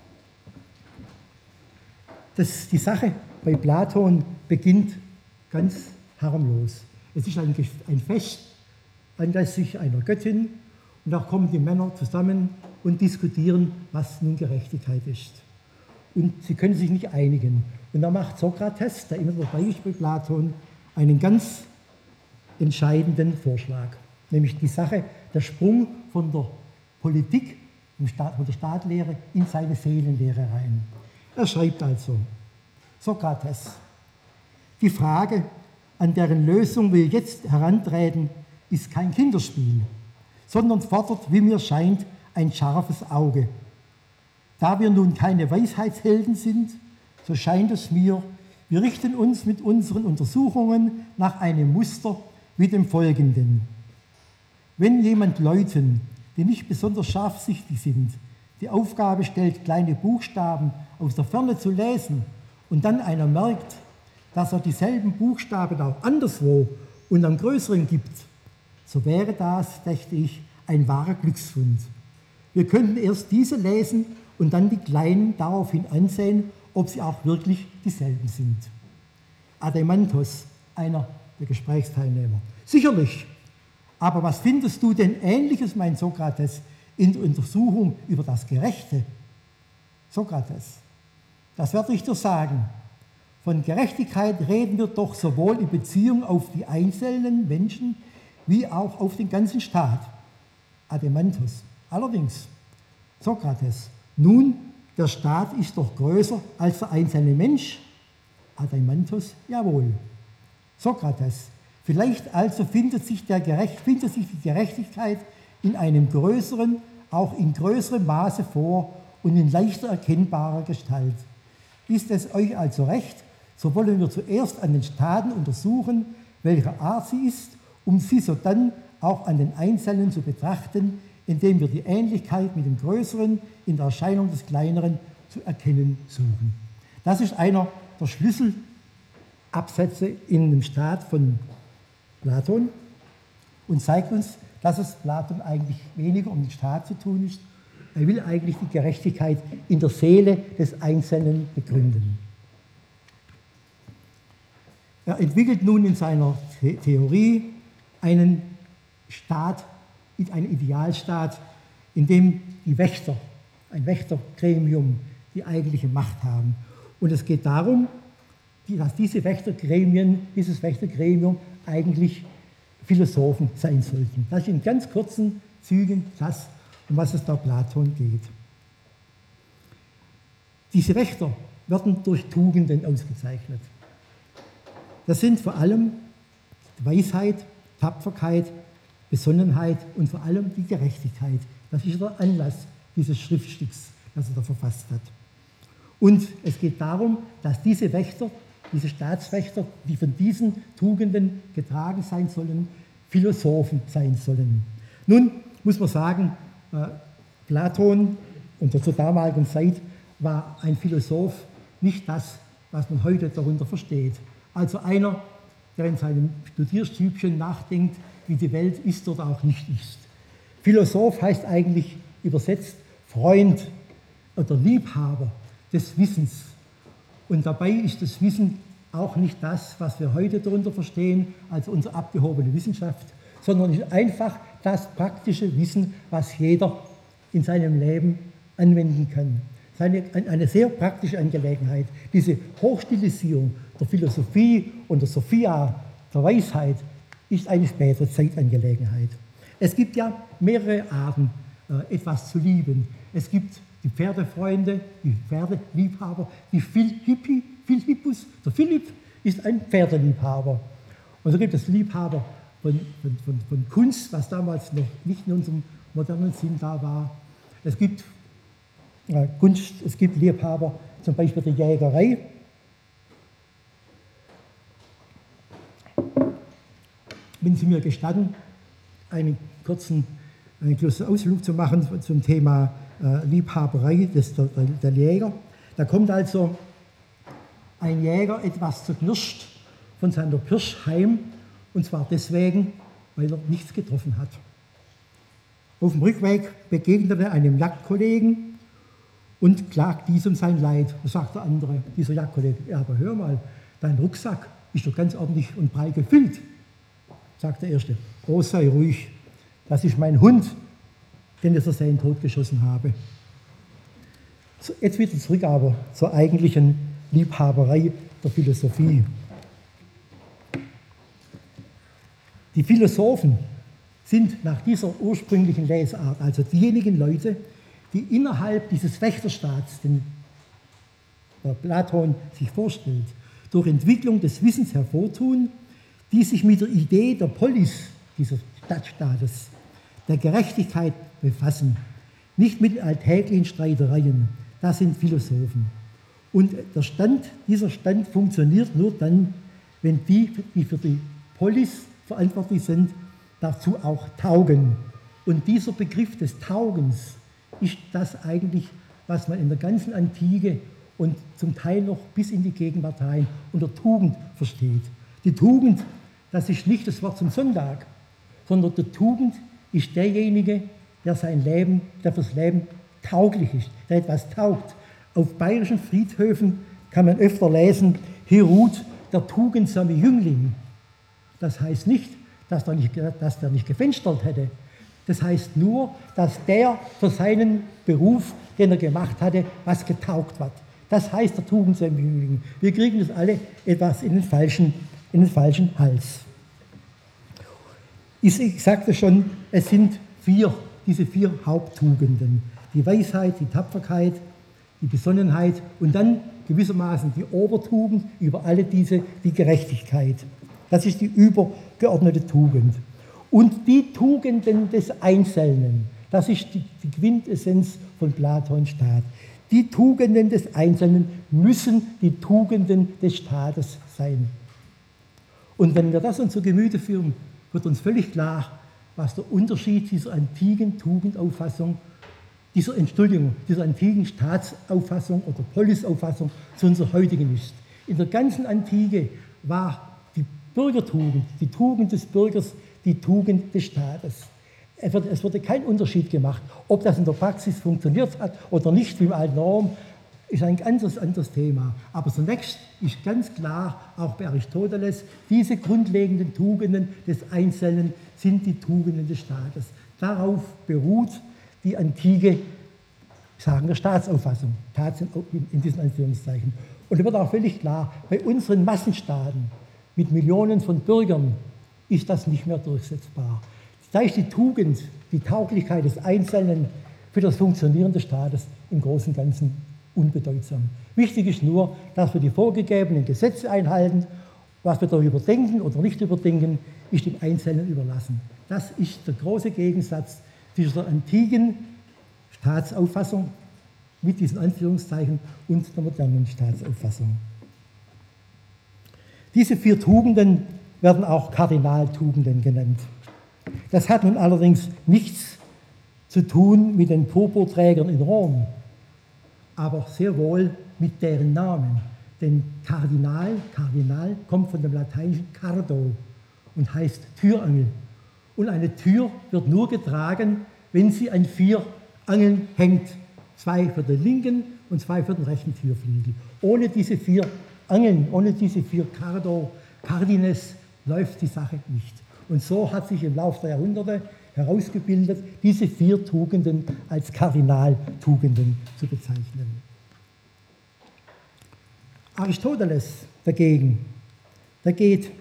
Die Sache bei Platon beginnt ganz harmlos. Es ist ein Fest anlässlich einer Göttin und da kommen die Männer zusammen und diskutieren, was nun Gerechtigkeit ist. Und sie können sich nicht einigen. Und da macht Sokrates, der immer dabei ist bei Platon, einen ganz entscheidenden Vorschlag. Nämlich die Sache, der Sprung von der Politik, von der Staatlehre in seine Seelenlehre rein. Er schreibt also, Sokrates, die Frage, an deren Lösung wir jetzt herantreten, ist kein Kinderspiel, sondern fordert, wie mir scheint, ein scharfes Auge. Da wir nun keine Weisheitshelden sind, so scheint es mir, wir richten uns mit unseren Untersuchungen nach einem Muster wie dem folgenden. Wenn jemand Leuten, die nicht besonders scharfsichtig sind, die Aufgabe stellt, kleine Buchstaben aus der Ferne zu lesen und dann einer merkt, dass er dieselben Buchstaben auch anderswo und am größeren gibt, so wäre das, dachte ich, ein wahrer Glücksfund. Wir könnten erst diese lesen und dann die Kleinen daraufhin ansehen, ob sie auch wirklich dieselben sind. Adeimantos, einer der Gesprächsteilnehmer. Sicherlich, aber was findest du denn Ähnliches, mein Sokrates, in der Untersuchung über das Gerechte? Sokrates, das werde ich dir sagen. Von Gerechtigkeit reden wir doch sowohl in Beziehung auf die einzelnen Menschen wie auch auf den ganzen Staat. Adeimantos, allerdings. Sokrates, nun, der Staat ist doch größer als der einzelne Mensch. Adeimantos, jawohl. Sokrates, vielleicht also findet sich die Gerechtigkeit in einem größeren, auch in größerem Maße vor und in leichter erkennbarer Gestalt. Ist es euch also recht, so wollen wir zuerst an den Staaten untersuchen, welcher Art sie ist, um sie sodann auch an den Einzelnen zu betrachten, indem wir die Ähnlichkeit mit dem Größeren in der Erscheinung des Kleineren zu erkennen suchen. Das ist einer der Schlüsselabsätze in dem Staat von Platon und zeigt uns, dass es Platon eigentlich weniger um den Staat zu tun ist. Er will eigentlich die Gerechtigkeit in der Seele des Einzelnen begründen. Er entwickelt nun in seiner Theorie einen Staat, einen Idealstaat, in dem die Wächter, ein Wächtergremium, die eigentliche Macht haben. Und es geht darum, dass dieses Wächtergremium eigentlich Philosophen sein sollten. Das ist in ganz kurzen Zügen das, um was es da Platon geht. Diese Wächter werden durch Tugenden ausgezeichnet. Das sind vor allem Weisheit, Tapferkeit, Besonnenheit und vor allem die Gerechtigkeit. Das ist der Anlass dieses Schriftstücks, das er da verfasst hat. Und es geht darum, dass diese Wächter, diese Staatswächter, die von diesen Tugenden getragen sein sollen, Philosophen sein sollen. Nun muss man sagen, Platon unter zur damaligen Zeit war ein Philosoph nicht das, was man heute darunter versteht. Also einer, der in seinem Studierstübchen nachdenkt, wie die Welt ist oder auch nicht ist. Philosoph heißt eigentlich übersetzt Freund oder Liebhaber des Wissens. Und dabei ist das Wissen auch nicht das, was wir heute darunter verstehen, also unsere abgehobene Wissenschaft, sondern ist einfach das praktische Wissen, was jeder in seinem Leben anwenden kann. Eine sehr praktische Angelegenheit. Diese Hochstilisierung der Philosophie und der Sophia, der Weisheit, ist eine spätere Zeitangelegenheit. Es gibt ja mehrere Arten, etwas zu lieben. Es gibt die Pferdefreunde, die Pferdeliebhaber, die Philippus. Der Philipp ist ein Pferdeliebhaber. Und so gibt es Liebhaber von Kunst, was damals noch nicht in unserem modernen Sinn da war. Es gibt Kunst, es gibt Liebhaber, zum Beispiel der Jägerei. Wenn Sie mir gestatten, einen kurzen Ausflug zu machen zum Thema Liebhaberei der Jäger. Da kommt also ein Jäger etwas zerknirscht von seiner Pirsch heim, und zwar deswegen, weil er nichts getroffen hat. Auf dem Rückweg begegnet er einem Jagdkollegen und klagt diesem sein Leid. Da sagt der andere, dieser Jagdkollege, ja, aber hör mal, dein Rucksack ist doch ganz ordentlich und breit gefüllt. Sagt der Erste, oh, sei ruhig, das ist mein Hund, den ich versehen totgeschossen habe. So, jetzt wieder zurück aber zur eigentlichen Liebhaberei der Philosophie. Die Philosophen sind nach dieser ursprünglichen Lesart, also diejenigen Leute, die innerhalb dieses Wächterstaats, den Platon sich vorstellt, durch Entwicklung des Wissens hervortun, die sich mit der Idee der Polis, dieses Stadtstaates, der Gerechtigkeit befassen, nicht mit alltäglichen Streitereien. Das sind Philosophen. Und dieser Stand funktioniert nur dann, wenn die für die Polis verantwortlich sind, dazu auch taugen. Und dieser Begriff des Taugens ist das eigentlich, was man in der ganzen Antike und zum Teil noch bis in die Gegenwart hinein unter Tugend versteht. Die Tugend, das ist nicht das Wort zum Sonntag, sondern die Tugend ist derjenige, der fürs Leben tauglich ist, der etwas taugt. Auf bayerischen Friedhöfen kann man öfter lesen, hier ruht der tugendsame Jüngling. Das heißt nicht, dass der nicht gefenstert hätte. Das heißt nur, dass der für seinen Beruf, den er gemacht hatte, was getaugt hat. Das heißt der tugendsame Jüngling. Wir kriegen das alle etwas in den falschen Hals. Ich sagte schon, es sind diese vier Haupttugenden. Die Weisheit, die Tapferkeit, die Besonnenheit und dann gewissermaßen die Obertugend über alle diese, die Gerechtigkeit. Das ist die übergeordnete Tugend. Und die Tugenden des Einzelnen, das ist die Quintessenz von Platons Staat. Die Tugenden des Einzelnen müssen die Tugenden des Staates sein. Und wenn wir das uns zu Gemüte führen, wird uns völlig klar, was der Unterschied dieser antiken Tugendauffassung, dieser antiken Staatsauffassung oder Polisauffassung zu unserer heutigen ist. In der ganzen Antike war die Bürgertugend, die Tugend des Bürgers, die Tugend des Staates. Es wurde kein Unterschied gemacht. Ob das in der Praxis funktioniert hat oder nicht, wie im alten Rom, ist ein ganz anderes Thema. Aber zunächst ist ganz klar, auch bei Aristoteles, diese grundlegenden Tugenden des Einzelnen sind die Tugenden des Staates. Darauf beruht die antike, sagen wir, Staatsauffassung, in diesen Anführungszeichen. Und da wird auch völlig klar, bei unseren Massenstaaten mit Millionen von Bürgern ist das nicht mehr durchsetzbar. Da ist die Tugend, die Tauglichkeit des Einzelnen für das Funktionieren des Staates im Großen und Ganzen unbedeutsam. Wichtig ist nur, dass wir die vorgegebenen Gesetze einhalten. Was wir darüber denken oder nicht überdenken, ist dem Einzelnen überlassen. Das ist der große Gegensatz dieser antiken Staatsauffassung mit diesen Anführungszeichen und der modernen Staatsauffassung. Diese 4 Tugenden werden auch Kardinaltugenden genannt. Das hat nun allerdings nichts zu tun mit den Purpurträgern in Rom, aber sehr wohl mit deren Namen. Denn Kardinal kommt von dem lateinischen cardo und heißt Türangel. Und eine Tür wird nur getragen, wenn sie an 4 Angeln hängt. 2 für den linken und 2 für den rechten Türflügel. Ohne diese 4 Angeln, ohne diese 4 Cardines läuft die Sache nicht. Und so hat sich im Laufe der Jahrhunderte herausgebildet, diese 4 Tugenden als Kardinaltugenden zu bezeichnen. Aristoteles dagegen, der geht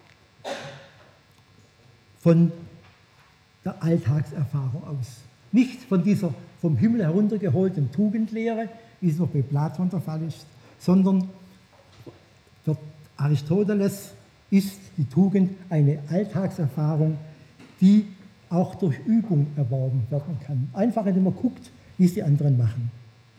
von der Alltagserfahrung aus. Nicht von dieser vom Himmel heruntergeholten Tugendlehre, wie es noch bei Platon der Fall ist, sondern für Aristoteles ist die Tugend eine Alltagserfahrung, die auch durch Übung erworben werden kann. Einfach, indem man guckt, wie es die anderen machen.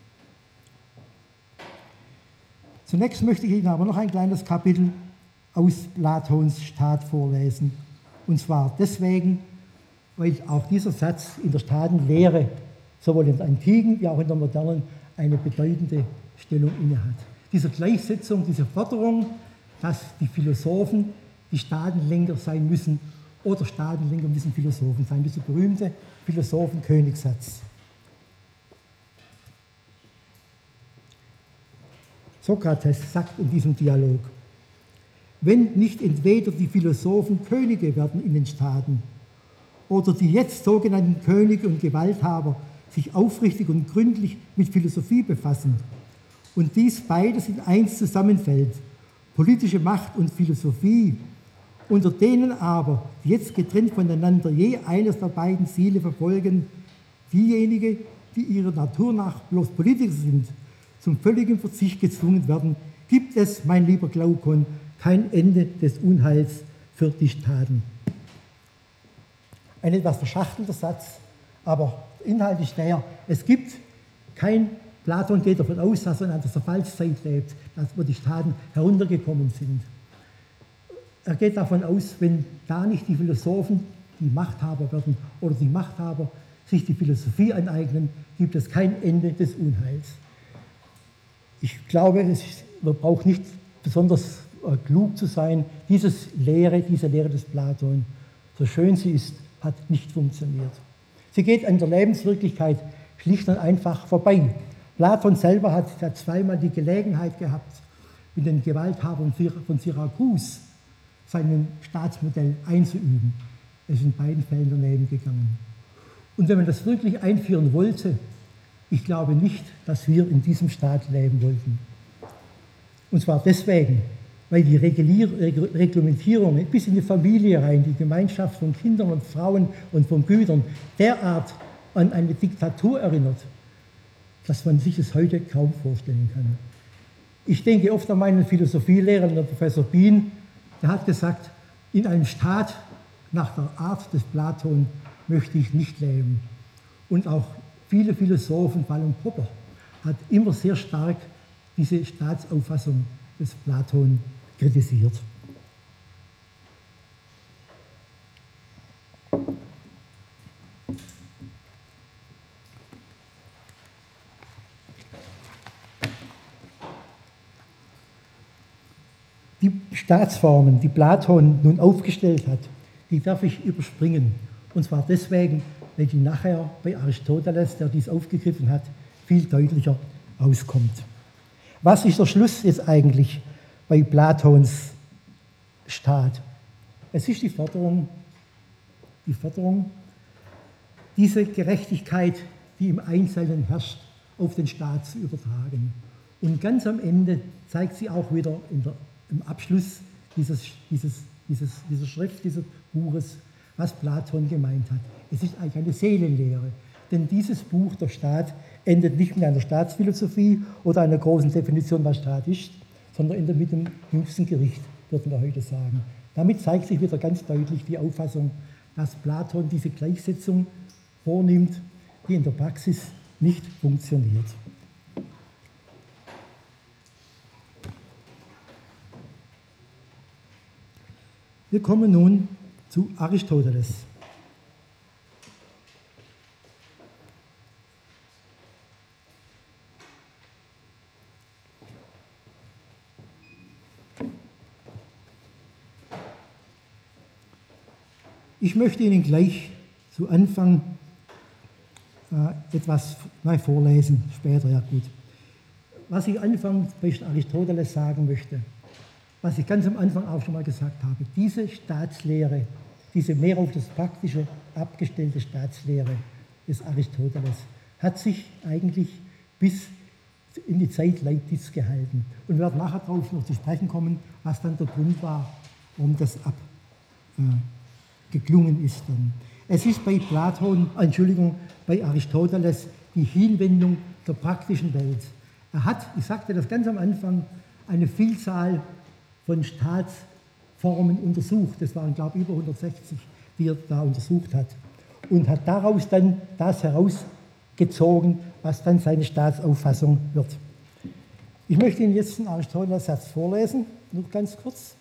Zunächst möchte ich Ihnen aber noch ein kleines Kapitel aus Platons Staat vorlesen. Und zwar deswegen, weil auch dieser Satz in der Staatenlehre sowohl in der antiken wie auch in der modernen eine bedeutende Stellung innehat. Diese Gleichsetzung, diese Forderung, dass die Philosophen die Staatenlenker sein müssen oder Staatenlenker müssen Philosophen sein. Dieser berühmte Philosophen-Königssatz. Sokrates sagt in diesem Dialog, wenn nicht entweder die Philosophen Könige werden in den Staaten oder die jetzt sogenannten Könige und Gewalthaber sich aufrichtig und gründlich mit Philosophie befassen und dies beides in eins zusammenfällt, politische Macht und Philosophie, unter denen aber, die jetzt getrennt voneinander je eines der beiden Ziele verfolgen, diejenigen, die ihrer Natur nach bloß Politiker sind, zum völligen Verzicht gezwungen werden, gibt es, mein lieber Glaukon, kein Ende des Unheils für die Staaten. Ein etwas verschachtelter Satz, aber inhaltlich der, es gibt kein, Platon geht davon aus, dass er in einer Zerfallszeit lebt, wo die Staaten heruntergekommen sind. Er geht davon aus, wenn da nicht die Philosophen die Machthaber werden oder die Machthaber sich die Philosophie aneignen, gibt es kein Ende des Unheils. Ich glaube, man braucht nicht besonders klug zu sein. Diese Lehre des Platon, so schön sie ist, hat nicht funktioniert. Sie geht an der Lebenswirklichkeit schlicht und einfach vorbei. Platon selber hat zweimal die Gelegenheit gehabt, mit den Gewalthabern von Syrakus sein Staatsmodell einzuüben. Es ist in beiden Fällen daneben gegangen. Und wenn man das wirklich einführen wollte, ich glaube nicht, dass wir in diesem Staat leben wollten. Und zwar deswegen, weil die Reglementierung bis in die Familie rein, die Gemeinschaft von Kindern und Frauen und von Gütern derart an eine Diktatur erinnert, dass man sich es heute kaum vorstellen kann. Ich denke oft an meinen Philosophielehrer, der Professor Bien, der hat gesagt, in einem Staat nach der Art des Platon möchte ich nicht leben. Und auch viele Philosophen, vor allem Popper, hat immer sehr stark diese Staatsauffassung des Platon kritisiert. Die Staatsformen, die Platon nun aufgestellt hat, die darf ich überspringen. Und zwar deswegen, weil die nachher bei Aristoteles, der dies aufgegriffen hat, viel deutlicher rauskommt. Was ist der Schluss jetzt eigentlich bei Platons Staat? Es ist die Forderung, diese Gerechtigkeit, die im Einzelnen herrscht, auf den Staat zu übertragen. Und ganz am Ende zeigt sie auch wieder im Abschluss dieser Schrift, dieses Buches, was Platon gemeint hat. Es ist eigentlich eine Seelenlehre, denn dieses Buch, der Staat, endet nicht mit einer Staatsphilosophie oder einer großen Definition, was Staat ist, sondern mit dem jüngsten Gericht, würden wir heute sagen. Damit zeigt sich wieder ganz deutlich die Auffassung, dass Platon diese Gleichsetzung vornimmt, die in der Praxis nicht funktioniert. Wir kommen nun zu Aristoteles. Ich möchte Ihnen gleich zu Anfang etwas vorlesen, später, ja gut. Was ich anfangs bei Aristoteles sagen möchte, was ich ganz am Anfang auch schon mal gesagt habe, diese Staatslehre, diese mehr auf das Praktische abgestellte Staatslehre des Aristoteles hat sich eigentlich bis in die Zeit Leibniz gehalten. Und wir werden nachher darauf noch zu sprechen kommen, was dann der Grund war, warum das geklungen ist dann. Es ist bei bei Aristoteles die Hinwendung der praktischen Welt. Er hat, ich sagte das ganz am Anfang, eine Vielzahl von Staatsformen untersucht. Das waren, glaube ich, über 160, die er da untersucht hat. Und hat daraus dann das herausgezogen, was dann seine Staatsauffassung wird. Ich möchte Ihnen jetzt einen Aristoteles-Satz vorlesen, nur ganz kurz.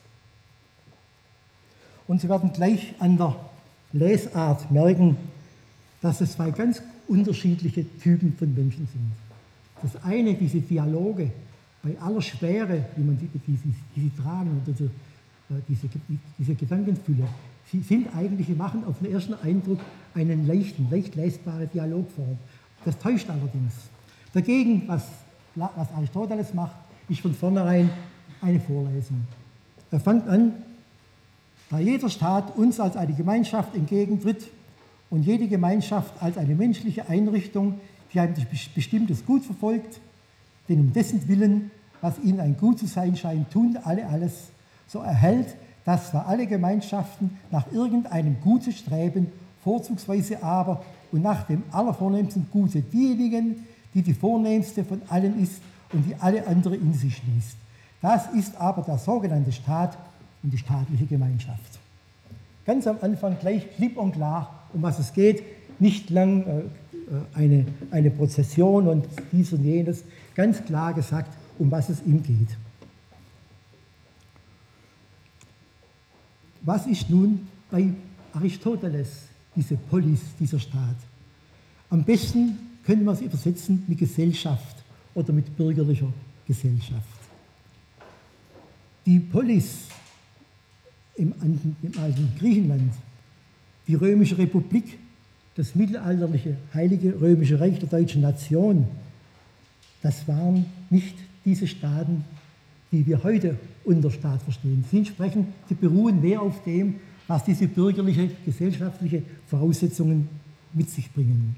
Und Sie werden gleich an der Lesart merken, dass es zwei ganz unterschiedliche Typen von Menschen sind. Das eine, diese Dialoge, bei aller Schwere, wie man die tragen, oder diese Gedankenfülle, sie sind eigentlich, sie machen auf den ersten Eindruck einen leicht lesbare Dialogform. Das täuscht allerdings. Dagegen, was Aristoteles macht, ist von vornherein eine Vorlesung. Er fängt an, da jeder Staat uns als eine Gemeinschaft entgegentritt und jede Gemeinschaft als eine menschliche Einrichtung, die ein bestimmtes Gut verfolgt, denn um dessen Willen, was ihnen ein Gut zu sein scheint, tun alle alles, so erhält, dass zwar alle Gemeinschaften nach irgendeinem Gute streben, vorzugsweise aber und nach dem allervornehmsten Gute diejenigen, die die vornehmste von allen ist und die alle andere in sich schließt. Das ist aber der sogenannte Staat und die staatliche Gemeinschaft. Ganz am Anfang gleich klipp und klar, um was es geht, nicht lang eine Prozession und dies und jenes, ganz klar gesagt, um was es ihm geht. Was ist nun bei Aristoteles diese Polis, dieser Staat? Am besten können wir es übersetzen mit Gesellschaft oder mit bürgerlicher Gesellschaft. Die Polis im alten Griechenland, die Römische Republik, das mittelalterliche Heilige Römische Reich der deutschen Nation, das waren nicht diese Staaten, die wir heute unter Staat verstehen. Sie beruhen mehr auf dem, was diese bürgerliche, gesellschaftliche Voraussetzungen mit sich bringen.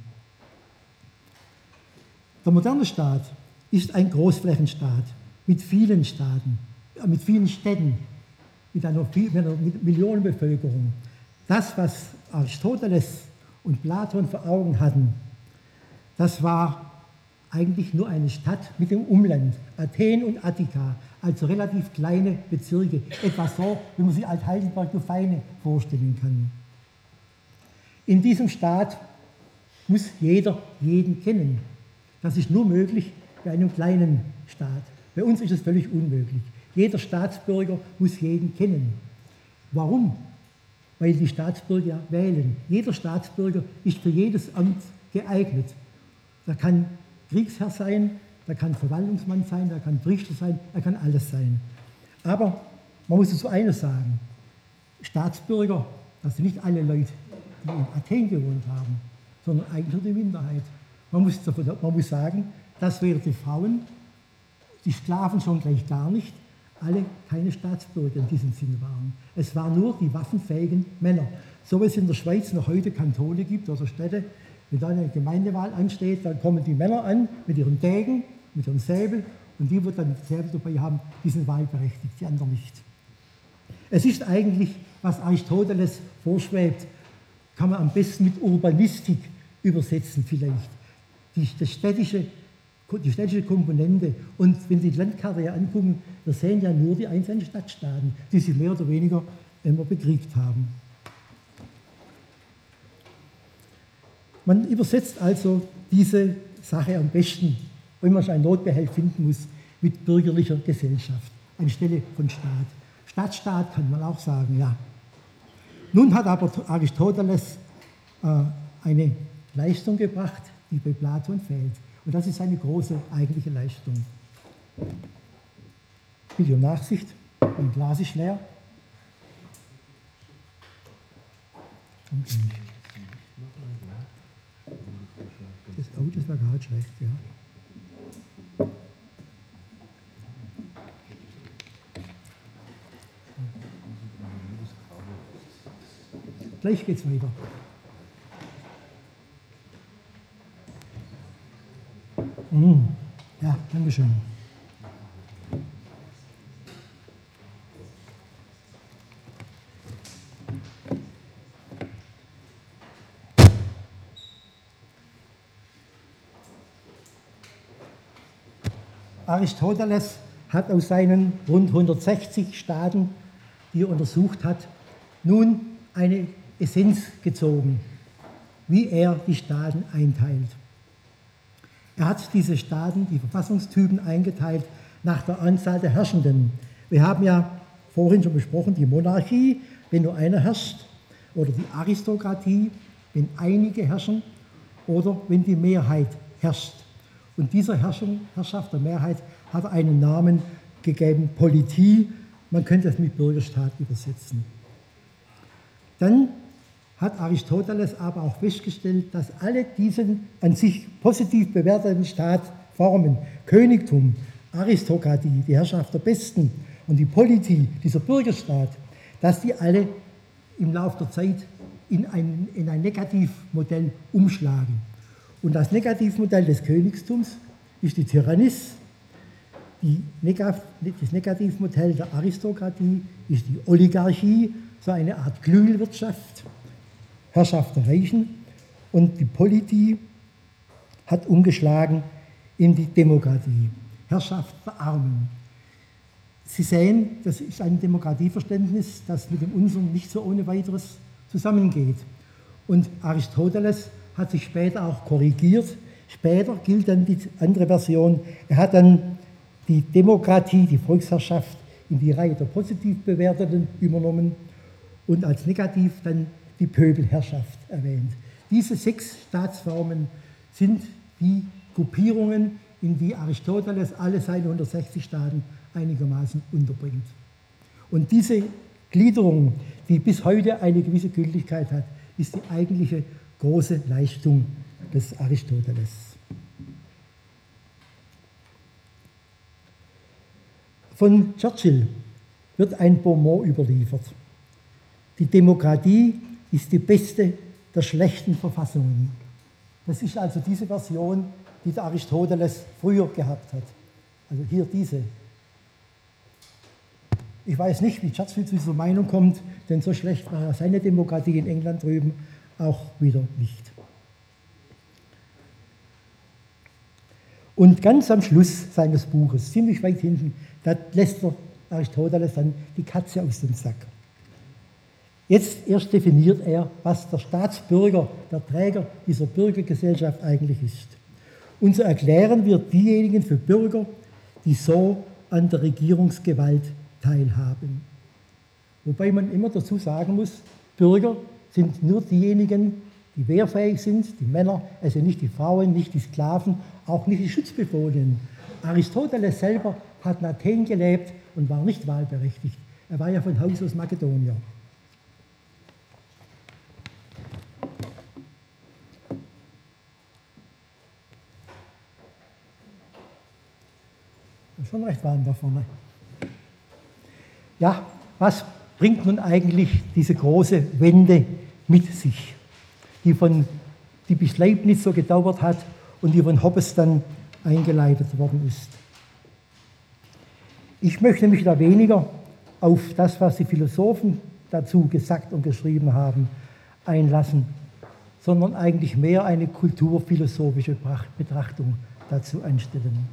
Der moderne Staat ist ein Großflächenstaat mit vielen Staaten, mit vielen Städten, mit einer Millionenbevölkerung. Das, was Aristoteles und Platon vor Augen hatten, das war eigentlich nur eine Stadt mit dem Umland, Athen und Attika, also relativ kleine Bezirke, etwa so, wie man sich Alt-Heidelberg-Dufeine vorstellen kann. In diesem Staat muss jeder jeden kennen. Das ist nur möglich, bei einem kleinen Staat. Bei uns ist es völlig unmöglich. Jeder Staatsbürger muss jeden kennen. Warum? Weil die Staatsbürger wählen. Jeder Staatsbürger ist für jedes Amt geeignet. Da kann Kriegsherr sein, da kann Verwaltungsmann sein, da kann Richter sein, da kann alles sein. Aber man muss so eines sagen, Staatsbürger, das sind nicht alle Leute, die in Athen gewohnt haben, sondern eigentlich nur die Minderheit. Man muss sagen, dass weder die Frauen, die Sklaven schon gleich gar nicht, alle keine Staatsbürger in diesem Sinne waren. Es waren nur die waffenfähigen Männer. So wie es in der Schweiz noch heute Kantone gibt oder Städte, wenn da eine Gemeindewahl ansteht, dann kommen die Männer an mit ihren Dägen, mit ihrem Säbel und die, die dann Säbel dabei haben, die sind wahlberechtigt, die anderen nicht. Es ist eigentlich, was Aristoteles vorschwebt, kann man am besten mit Urbanistik übersetzen vielleicht. Die städtische Komponente. Und wenn Sie die Landkarte ja angucken, wir sehen ja nur die einzelnen Stadtstaaten, die sie mehr oder weniger immer bekriegt haben. Man übersetzt also diese Sache am besten, wenn man schon einen Notbehelf finden muss, mit bürgerlicher Gesellschaft anstelle von Staat. Stadtstaat kann man auch sagen, ja. Nun hat aber Aristoteles eine Leistung gebracht, die bei Platon fehlt. Und das ist eine große eigentliche Leistung. Bitte um Nachsicht, mein Glas ist leer. Das war gar nicht schlecht, ja. Gleich geht's weiter. Ja, danke schön. Aristoteles hat aus seinen rund 160 Staaten, die er untersucht hat, nun eine Essenz gezogen, wie er die Staaten einteilt. Er hat diese Staaten, die Verfassungstypen eingeteilt nach der Anzahl der Herrschenden. Wir haben ja vorhin schon besprochen, die Monarchie, wenn nur einer herrscht, oder die Aristokratie, wenn einige herrschen, oder wenn die Mehrheit herrscht. Und dieser Herrschaft der Mehrheit hat einen Namen gegeben, Politie. Man könnte es mit Bürgerstaat übersetzen. Dann hat Aristoteles aber auch festgestellt, dass alle diese an sich positiv bewerteten Staatsformen, Königtum, Aristokratie, die Herrschaft der Besten und die Politie, dieser Bürgerstaat, dass die alle im Laufe der Zeit in ein Negativmodell umschlagen. Und das Negativmodell des Königtums ist die Tyrannis, das Negativmodell der Aristokratie ist die Oligarchie, so eine Art Klüngelwirtschaft, Herrschaft der Reichen, und die Politie hat umgeschlagen in die Demokratie, Herrschaft der Armen. Sie sehen, das ist ein Demokratieverständnis, das mit dem unseren nicht so ohne weiteres zusammengeht. Und Aristoteles hat sich später auch korrigiert. Später gilt dann die andere Version. Er hat dann die Demokratie, die Volksherrschaft, in die Reihe der positiv Bewerteten übernommen und als negativ dann die Pöbelherrschaft erwähnt. Diese 6 Staatsformen sind die Gruppierungen, in die Aristoteles alle seine 160 Staaten einigermaßen unterbringt. Und diese Gliederung, die bis heute eine gewisse Gültigkeit hat, ist die eigentliche große Leistung des Aristoteles. Von Churchill wird ein Bonmot überliefert. Die Demokratie ist die beste der schlechten Verfassungen. Das ist also diese Version, die der Aristoteles früher gehabt hat. Also hier diese. Ich weiß nicht, wie Churchill zu dieser Meinung kommt, denn so schlecht war seine Demokratie in England drüben auch wieder nicht. Und ganz am Schluss seines Buches, ziemlich weit hinten, da lässt der Aristoteles dann die Katze aus dem Sack. Jetzt erst definiert er, was der Staatsbürger, der Träger dieser Bürgergesellschaft eigentlich ist. Und so erklären wir diejenigen für Bürger, die so an der Regierungsgewalt teilhaben. Wobei man immer dazu sagen muss, Bürger sind nur diejenigen, die wehrfähig sind, die Männer, also nicht die Frauen, nicht die Sklaven, auch nicht die Schutzbefohlenen. Aristoteles selber hat in Athen gelebt und war nicht wahlberechtigt. Er war ja von Haus aus Makedonier. Schon recht warm da vorne. Ja, was bringt nun eigentlich diese große Wende mit sich, die bis Leibniz so gedauert hat und die von Hobbes dann eingeleitet worden ist? Ich möchte mich da weniger auf das, was die Philosophen dazu gesagt und geschrieben haben, einlassen, sondern eigentlich mehr eine kulturphilosophische Betrachtung dazu anstellen.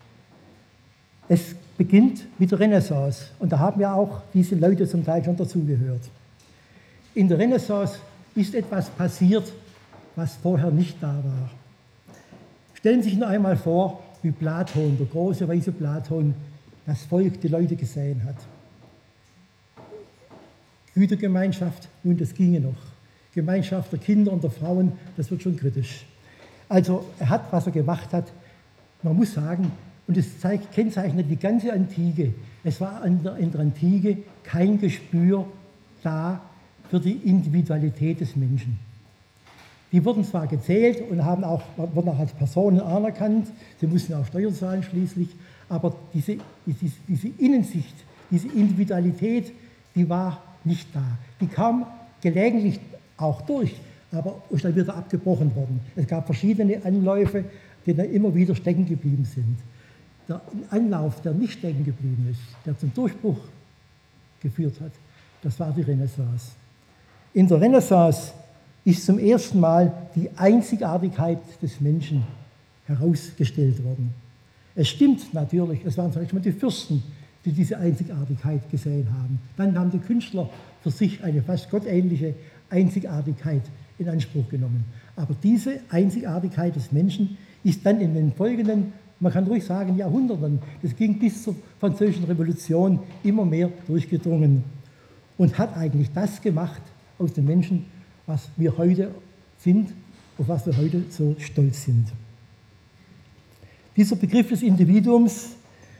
Es beginnt mit der Renaissance und da haben ja auch diese Leute zum Teil schon dazugehört. In der Renaissance ist etwas passiert, was vorher nicht da war. Stellen Sie sich nur einmal vor, wie Platon, der große weise Platon, das Volk, die Leute gesehen hat. Gütergemeinschaft, nun das ginge noch. Gemeinschaft der Kinder und der Frauen, das wird schon kritisch. Also er hat, was er gemacht hat, man muss sagen, und es kennzeichnet die ganze Antike. Es war in der Antike kein Gespür da für die Individualität des Menschen. Die wurden zwar gezählt und wurden auch als Personen anerkannt, sie mussten auch Steuern zahlen schließlich, aber diese Innensicht, diese Individualität, die war nicht da. Die kam gelegentlich auch durch, aber ist dann wieder abgebrochen worden. Es gab verschiedene Anläufe, die dann immer wieder stecken geblieben sind. Der Anlauf, der nicht stecken geblieben ist, der zum Durchbruch geführt hat, das war die Renaissance. In der Renaissance ist zum ersten Mal die Einzigartigkeit des Menschen herausgestellt worden. Es stimmt natürlich, es waren zunächst mal die Fürsten, die diese Einzigartigkeit gesehen haben. Dann haben die Künstler für sich eine fast gottähnliche Einzigartigkeit in Anspruch genommen. Aber diese Einzigartigkeit des Menschen ist dann in den folgenden, man kann ruhig sagen, Jahrhunderten, das ging bis zur Französischen Revolution immer mehr durchgedrungen und hat eigentlich das gemacht aus den Menschen, was wir heute sind, auf was wir heute so stolz sind. Dieser Begriff des Individuums,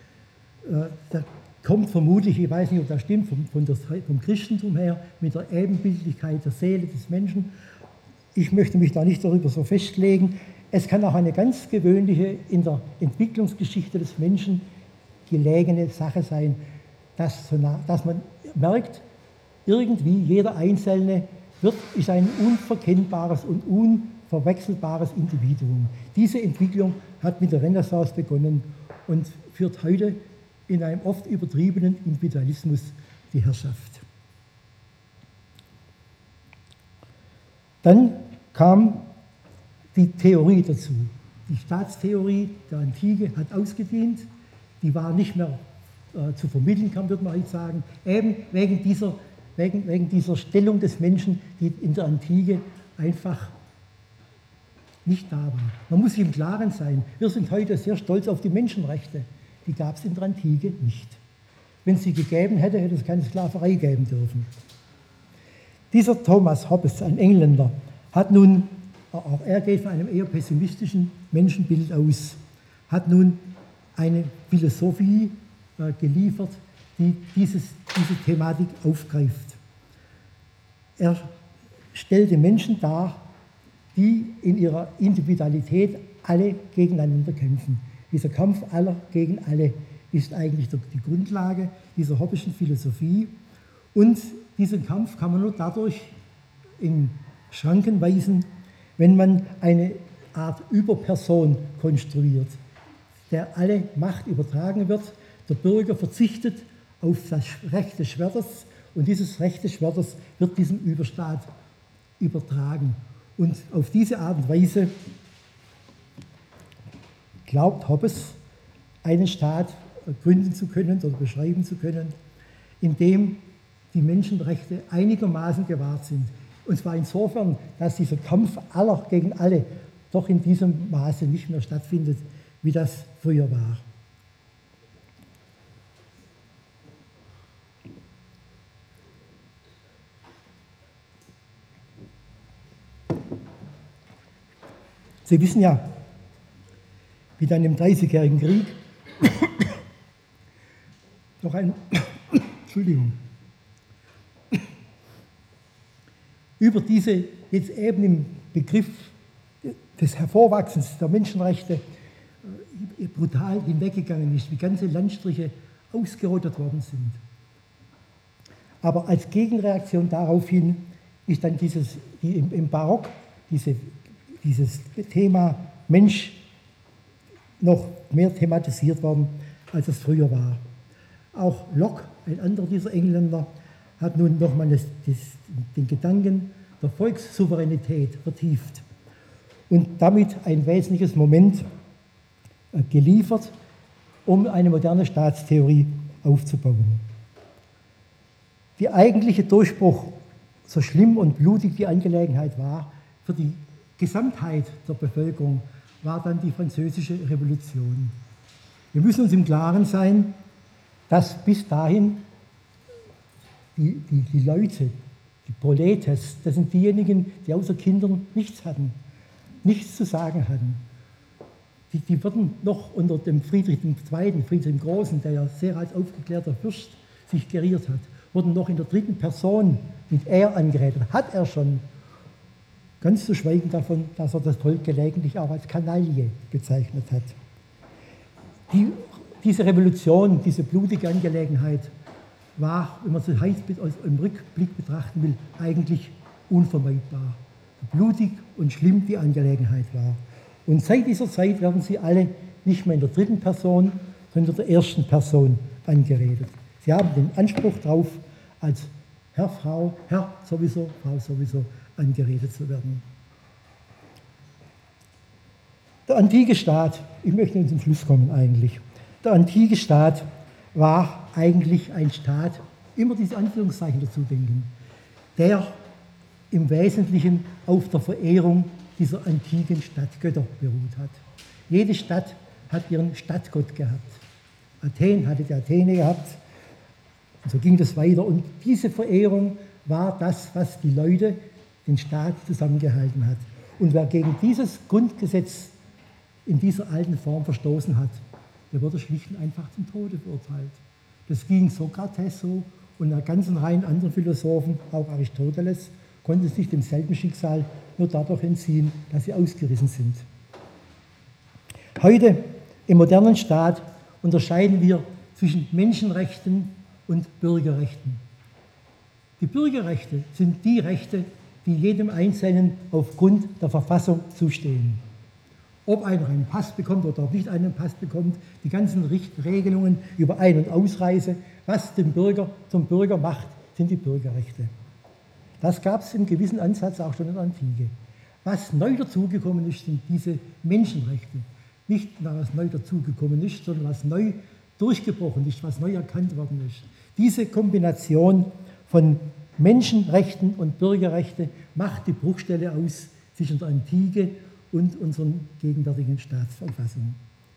der kommt vermutlich, ich weiß nicht, ob das stimmt, vom Christentum her, mit der Ebenbildlichkeit der Seele des Menschen. Ich möchte mich da nicht darüber so festlegen. Es kann auch eine ganz gewöhnliche, in der Entwicklungsgeschichte des Menschen gelegene Sache sein, dass man merkt, irgendwie jeder Einzelne ist ein unverkennbares und unverwechselbares Individuum. Diese Entwicklung hat mit der Renaissance begonnen und führt heute in einem oft übertriebenen Individualismus die Herrschaft. Dann kam die Theorie dazu. Die Staatstheorie der Antike hat ausgedient, die war nicht mehr zu vermitteln, würde man heute sagen, eben wegen dieser Stellung des Menschen, die in der Antike einfach nicht da war. Man muss sich im Klaren sein, wir sind heute sehr stolz auf die Menschenrechte. Die gab es in der Antike nicht. Wenn es sie gegeben hätte, hätte es keine Sklaverei geben dürfen. Dieser Thomas Hobbes, ein Engländer, hat nun, auch er geht von einem eher pessimistischen Menschenbild aus, hat nun eine Philosophie geliefert, die diese Thematik aufgreift. Er stellte Menschen dar, die in ihrer Individualität alle gegeneinander kämpfen. Dieser Kampf aller gegen alle ist eigentlich die Grundlage dieser Hobbes'schen Philosophie. Und diesen Kampf kann man nur dadurch in Schranken weisen, wenn man eine Art Überperson konstruiert, der alle Macht übertragen wird. Der Bürger verzichtet auf das Recht des Schwerters und dieses Recht des Schwerters wird diesem Überstaat übertragen. Und auf diese Art und Weise glaubt Hobbes, einen Staat gründen zu können oder beschreiben zu können, in dem die Menschenrechte einigermaßen gewahrt sind. Und zwar insofern, dass dieser Kampf aller gegen alle doch in diesem Maße nicht mehr stattfindet, wie das früher war. Sie wissen ja, wie dann im Dreißigjährigen Krieg noch ein Entschuldigung, über diese jetzt eben im Begriff des Hervorwachsens der Menschenrechte brutal hinweggegangen ist, wie ganze Landstriche ausgerottet worden sind. Aber als Gegenreaktion daraufhin ist dann im Barock dieses Thema Mensch noch mehr thematisiert worden, als es früher war. Auch Locke, ein anderer dieser Engländer, hat nun nochmal den Gedanken der Volkssouveränität vertieft und damit ein wesentliches Moment geliefert, um eine moderne Staatstheorie aufzubauen. Der eigentliche Durchbruch, so schlimm und blutig die Angelegenheit war, für die Gesamtheit der Bevölkerung, war dann die Französische Revolution. Wir müssen uns im Klaren sein, dass bis dahin die Leute, die Proletes, das sind diejenigen, die außer Kindern nichts hatten, nichts zu sagen hatten. Die wurden noch unter dem Friedrich II., Friedrich dem Großen, der ja sehr als aufgeklärter Fürst sich geriert hat, wurden noch in der dritten Person mit er angeredet. Hat er schon, ganz zu schweigen davon, dass er das Volk gelegentlich auch als Kanaille bezeichnet hat. Diese Revolution, diese blutige Angelegenheit war, wenn man sie im Rückblick betrachten will, eigentlich unvermeidbar. Blutig und schlimm die Angelegenheit war. Und seit dieser Zeit werden sie alle nicht mehr in der dritten Person, sondern in der ersten Person angeredet. Sie haben den Anspruch darauf, als Herr sowieso, Frau sowieso angeredet zu werden. Der antike Staat, ich möchte nun zum Schluss kommen eigentlich, der antike Staat war eigentlich ein Staat, immer diese Anführungszeichen dazu denken, der im Wesentlichen auf der Verehrung dieser antiken Stadtgötter beruht hat. Jede Stadt hat ihren Stadtgott gehabt. Athen hatte die Athene gehabt, und so ging das weiter. Und diese Verehrung war das, was die Leute, den Staat zusammengehalten hat. Und wer gegen dieses Grundgesetz in dieser alten Form verstoßen hat, der wurde schlicht und einfach zum Tode verurteilt. Das ging Sokrates so und einer ganzen Reihe anderer Philosophen, auch Aristoteles, konnte sich demselben Schicksal nur dadurch entziehen, dass sie ausgerissen sind. Heute im modernen Staat unterscheiden wir zwischen Menschenrechten und Bürgerrechten. Die Bürgerrechte sind die Rechte, die jedem Einzelnen aufgrund der Verfassung zustehen. Ob einer einen Pass bekommt oder ob nicht einen Pass bekommt, die ganzen Regelungen über Ein- und Ausreise, was den Bürger zum Bürger macht, sind die Bürgerrechte. Das gab es im gewissen Ansatz auch schon in der Antike. Was neu dazugekommen ist, sind diese Menschenrechte. Nicht, was neu dazugekommen ist, sondern was neu durchgebrochen ist, was neu erkannt worden ist. Diese Kombination von Menschenrechten und Bürgerrechte macht die Bruchstelle aus zwischen der Antike und unseren gegenwärtigen Staatsverfassungen.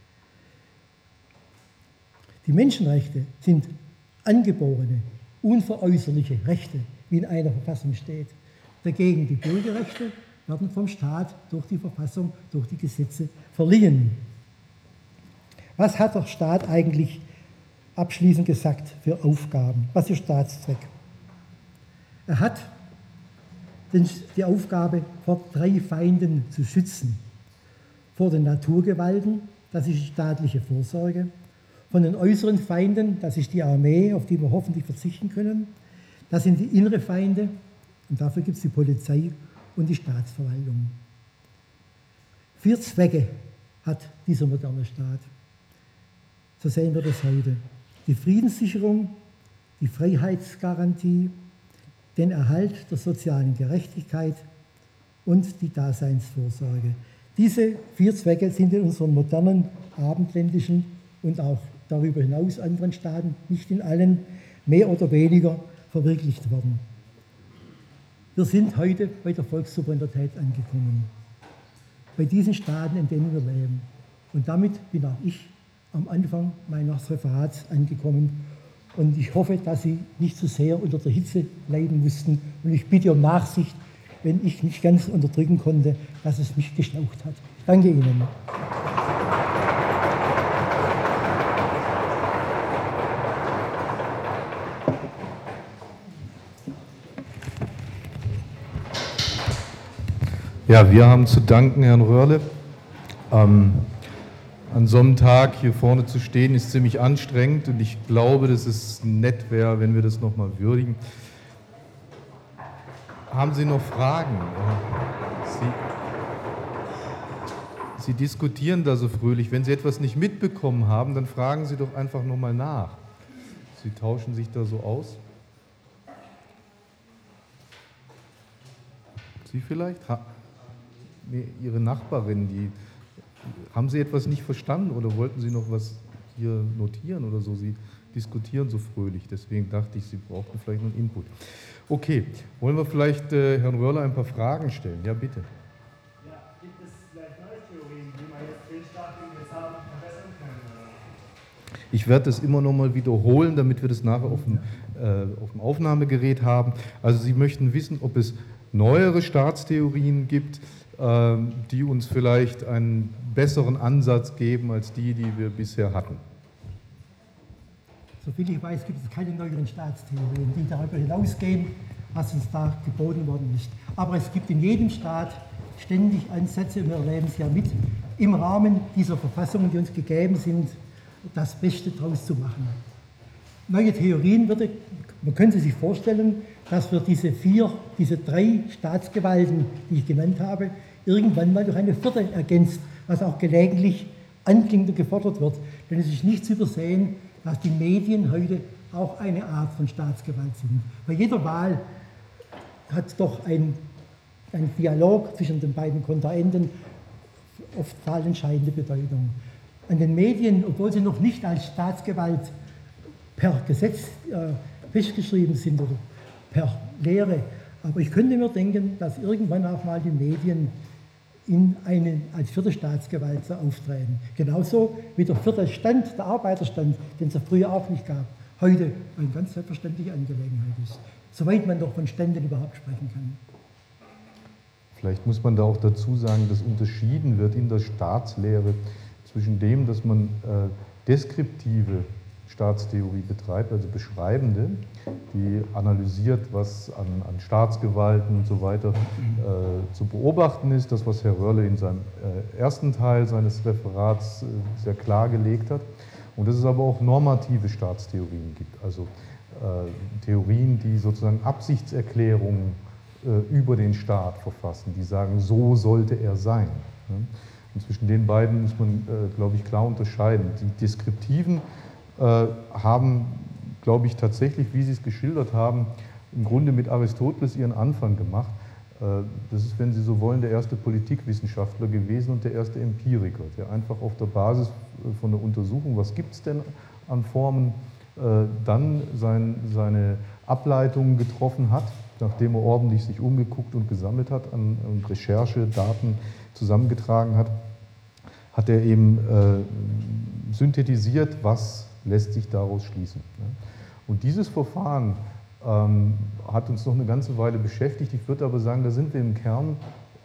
Die Menschenrechte sind angeborene, unveräußerliche Rechte, wie in einer Verfassung steht. Dagegen die Bürgerrechte werden vom Staat durch die Verfassung, durch die Gesetze verliehen. Was hat der Staat eigentlich abschließend gesagt für Aufgaben? Was ist Staatszweck? Er hat die Aufgabe, vor 3 Feinden zu schützen. Vor den Naturgewalten, das ist die staatliche Vorsorge. Von den äußeren Feinden, das ist die Armee, auf die wir hoffentlich verzichten können. Das sind die inneren Feinde und dafür gibt es die Polizei und die Staatsverwaltung. 4 Zwecke hat dieser moderne Staat. So sehen wir das heute. Die Friedenssicherung, die Freiheitsgarantie, den Erhalt der sozialen Gerechtigkeit und die Daseinsvorsorge. Diese 4 Zwecke sind in unseren modernen, abendländischen und auch darüber hinaus anderen Staaten, nicht in allen, mehr oder weniger verwirklicht worden. Wir sind heute bei der Volkssouveränität angekommen. bei diesen Staaten, in denen wir leben. Und damit bin auch ich am Anfang meines Referats angekommen. Und ich hoffe, dass Sie nicht zu sehr unter der Hitze leiden mussten. Und ich bitte um Nachsicht, wenn ich nicht ganz unterdrücken konnte, dass es mich geschlaucht hat. Ich danke Ihnen. Ja, wir haben zu danken, Herrn Röhrle. An so einem Tag hier vorne zu stehen, ist ziemlich anstrengend und ich glaube, dass es nett wäre, wenn wir das nochmal würdigen. Haben Sie noch Fragen? Sie diskutieren da so fröhlich. Wenn Sie etwas nicht mitbekommen haben, dann fragen Sie doch einfach nochmal nach. Sie tauschen sich da so aus. Sie vielleicht? Nee, Ihre Nachbarin, haben Sie etwas nicht verstanden oder wollten Sie noch was hier notieren oder so? Sie diskutieren so fröhlich, deswegen dachte ich, Sie brauchten vielleicht noch einen Input. Okay, wollen wir vielleicht Herrn Röhrle ein paar Fragen stellen? Ja, bitte. Ja, gibt es vielleicht neue Theorien, wie man jetzt Fehlstarten jetzt haben verbessern kann? Ich werde das immer noch mal wiederholen, damit wir das nachher auf dem Aufnahmegerät haben. Also Sie möchten wissen, ob es neuere Staatstheorien gibt, die uns vielleicht einen besseren Ansatz geben als die wir bisher hatten. Soviel ich weiß, gibt es keine neueren Staatstheorien, die darüber hinausgehen, was uns da geboten worden ist. Aber es gibt in jedem Staat ständig Ansätze, wir erleben es ja mit, im Rahmen dieser Verfassungen, die uns gegeben sind, das Beste daraus zu machen. Neue Theorien man könnte sich vorstellen, dass wir diese drei Staatsgewalten, die ich genannt habe, irgendwann mal durch eine vierte ergänzt, was auch gelegentlich anklingt und gefordert wird. Denn es ist nicht zu übersehen, dass die Medien heute auch eine Art von Staatsgewalt sind. Bei jeder Wahl hat doch ein Dialog zwischen den beiden Kontrahenten oft entscheidende Bedeutung. An den Medien, obwohl sie noch nicht als Staatsgewalt per Gesetz festgeschrieben sind oder per Lehre, aber ich könnte mir denken, dass irgendwann auch mal die Medien als vierte Staatsgewalt auftreten. Genauso wie der vierte Stand, der Arbeiterstand, den es ja früher auch nicht gab, heute eine ganz selbstverständliche Angelegenheit ist. Soweit man doch von Ständen überhaupt sprechen kann. Vielleicht muss man da auch dazu sagen, dass unterschieden wird in der Staatslehre zwischen dem, dass man deskriptive Staatstheorie betreibt, also beschreibende, die analysiert, was an Staatsgewalten und so weiter zu beobachten ist, das, was Herr Röhrle in seinem ersten Teil seines Referats sehr klargelegt hat. Und dass es aber auch normative Staatstheorien gibt, also Theorien, die sozusagen Absichtserklärungen über den Staat verfassen, die sagen, so sollte er sein. Und zwischen den beiden muss man, glaube ich, klar unterscheiden. Die deskriptiven haben, glaube ich, tatsächlich, wie Sie es geschildert haben, im Grunde mit Aristoteles ihren Anfang gemacht. Das ist, wenn Sie so wollen, der erste Politikwissenschaftler gewesen und der erste Empiriker, der einfach auf der Basis von der Untersuchung, was gibt es denn an Formen, dann seine Ableitungen getroffen hat, nachdem er ordentlich sich umgeguckt und gesammelt hat und Recherchedaten zusammengetragen hat, hat er eben synthetisiert, was lässt sich daraus schließen. Und dieses Verfahren hat uns noch eine ganze Weile beschäftigt. Ich würde aber sagen, da sind wir im Kern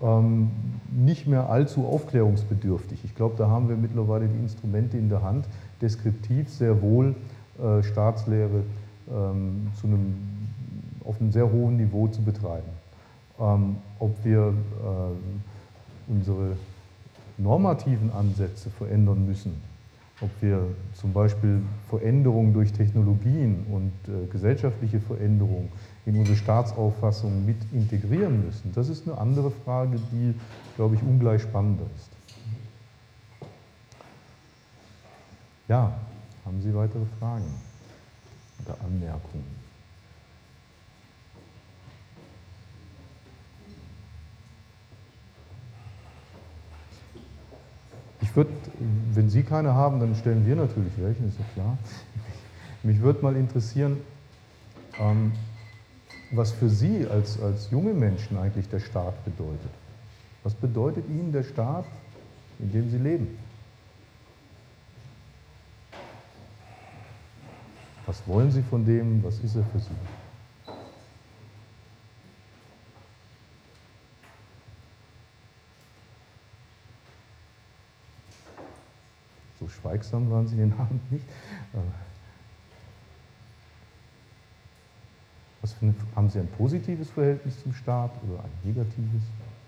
nicht mehr allzu aufklärungsbedürftig. Ich glaube, da haben wir mittlerweile die Instrumente in der Hand, deskriptiv sehr wohl Staatslehre auf einem sehr hohen Niveau zu betreiben. Ob wir unsere normativen Ansätze verändern müssen, ob wir zum Beispiel Veränderungen durch Technologien und gesellschaftliche Veränderungen in unsere Staatsauffassung mit integrieren müssen, das ist eine andere Frage, die, glaube ich, ungleich spannender ist. Ja, haben Sie weitere Fragen oder Anmerkungen? Ich würde, wenn Sie keine haben, dann stellen wir natürlich welche, ist ja klar. Mich würde mal interessieren, was für Sie als junge Menschen eigentlich der Staat bedeutet. Was bedeutet Ihnen der Staat, in dem Sie leben? Was wollen Sie von dem? Was ist er für Sie? So schweigsam waren Sie den Abend nicht. Haben Sie ein positives Verhältnis zum Staat oder ein negatives?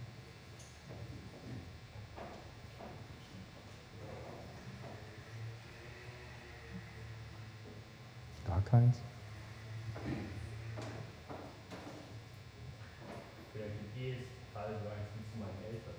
Gar keins? Vielleicht in Ehefall sagen Sie zu meinen Eltern.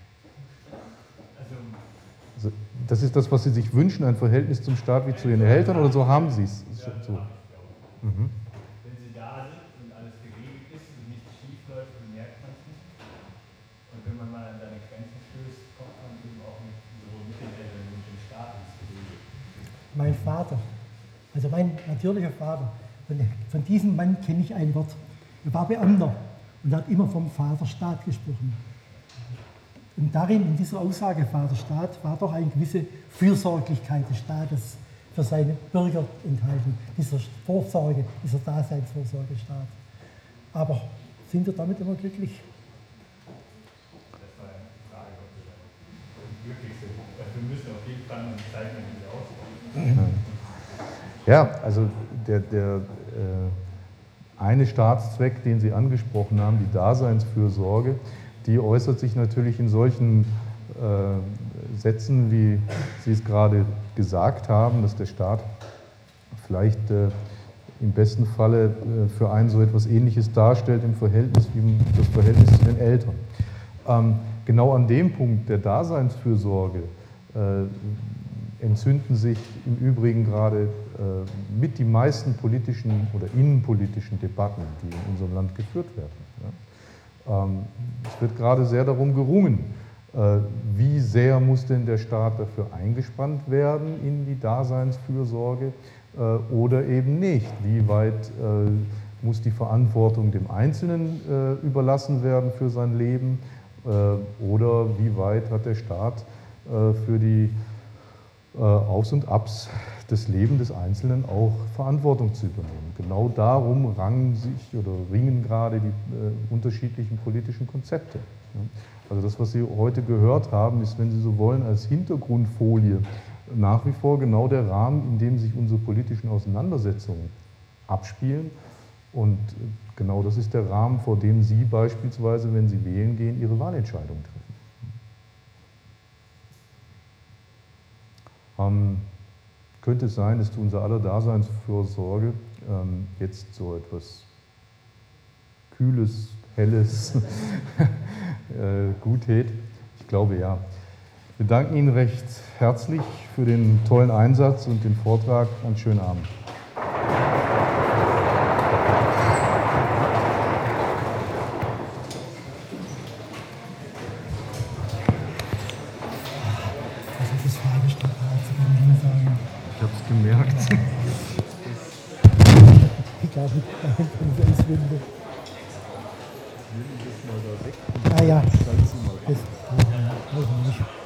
Also, das ist das, was Sie sich wünschen, ein Verhältnis zum Staat wie zu Ihren Eltern, oder so haben Sie es? Ja, So. Mhm. Wenn Sie da sind und alles geregelt ist und nichts schief läuft, bemerkt man es nicht. Und wenn man mal an seine Grenzen stößt, kommt man eben auch nicht sowohl mit den Eltern wie mit dem Staat ins Gerede. Mein Vater, also mein natürlicher Vater, von diesem Mann kenne ich ein Wort. Er war Beamter und hat immer vom Vaterstaat gesprochen. Und darin, in dieser Aussage Vaterstaat, war doch eine gewisse Fürsorglichkeit des Staates für seine Bürger enthalten, dieser Vorsorge, dieser Daseinsvorsorgestaat. Aber sind wir damit immer glücklich? Das war eine Frage, ob wir dann glücklich sind. Dafür müssen auf jeden Fall mal die Zeit mit uns auskommen. Ja, also der eine Staatszweck, den Sie angesprochen haben, die Daseinsfürsorge, die äußert sich natürlich in solchen Sätzen, wie Sie es gerade gesagt haben, dass der Staat vielleicht im besten Falle für einen so etwas Ähnliches darstellt im Verhältnis wie das Verhältnis zu den Eltern. Genau an dem Punkt der Daseinsfürsorge entzünden sich im Übrigen gerade mit die meisten politischen oder innenpolitischen Debatten, die in unserem Land geführt werden. Es wird gerade sehr darum gerungen, wie sehr muss denn der Staat dafür eingespannt werden in die Daseinsfürsorge oder eben nicht. Wie weit muss die Verantwortung dem Einzelnen überlassen werden für sein Leben oder wie weit hat der Staat für die Aufs und Abs des Lebens des Einzelnen auch Verantwortung zu übernehmen. Genau darum ringen gerade die unterschiedlichen politischen Konzepte. Also das, was Sie heute gehört haben, ist, wenn Sie so wollen, als Hintergrundfolie nach wie vor genau der Rahmen, in dem sich unsere politischen Auseinandersetzungen abspielen. Und genau das ist der Rahmen, vor dem Sie beispielsweise, wenn Sie wählen gehen, Ihre Wahlentscheidung treffen. Könnte es sein, dass zu unser aller Daseinsfürsorge jetzt so etwas Kühles, Helles gut tät? Ich glaube ja. Wir danken Ihnen recht herzlich für den tollen Einsatz und den Vortrag. Einen schönen Abend. Ich habe es gemerkt. Ich glaube, da hinten ist es Winde. Nehmen Sie das mal da weg. Ah ja, Stellen Sie mal ab. das weiß ich nicht.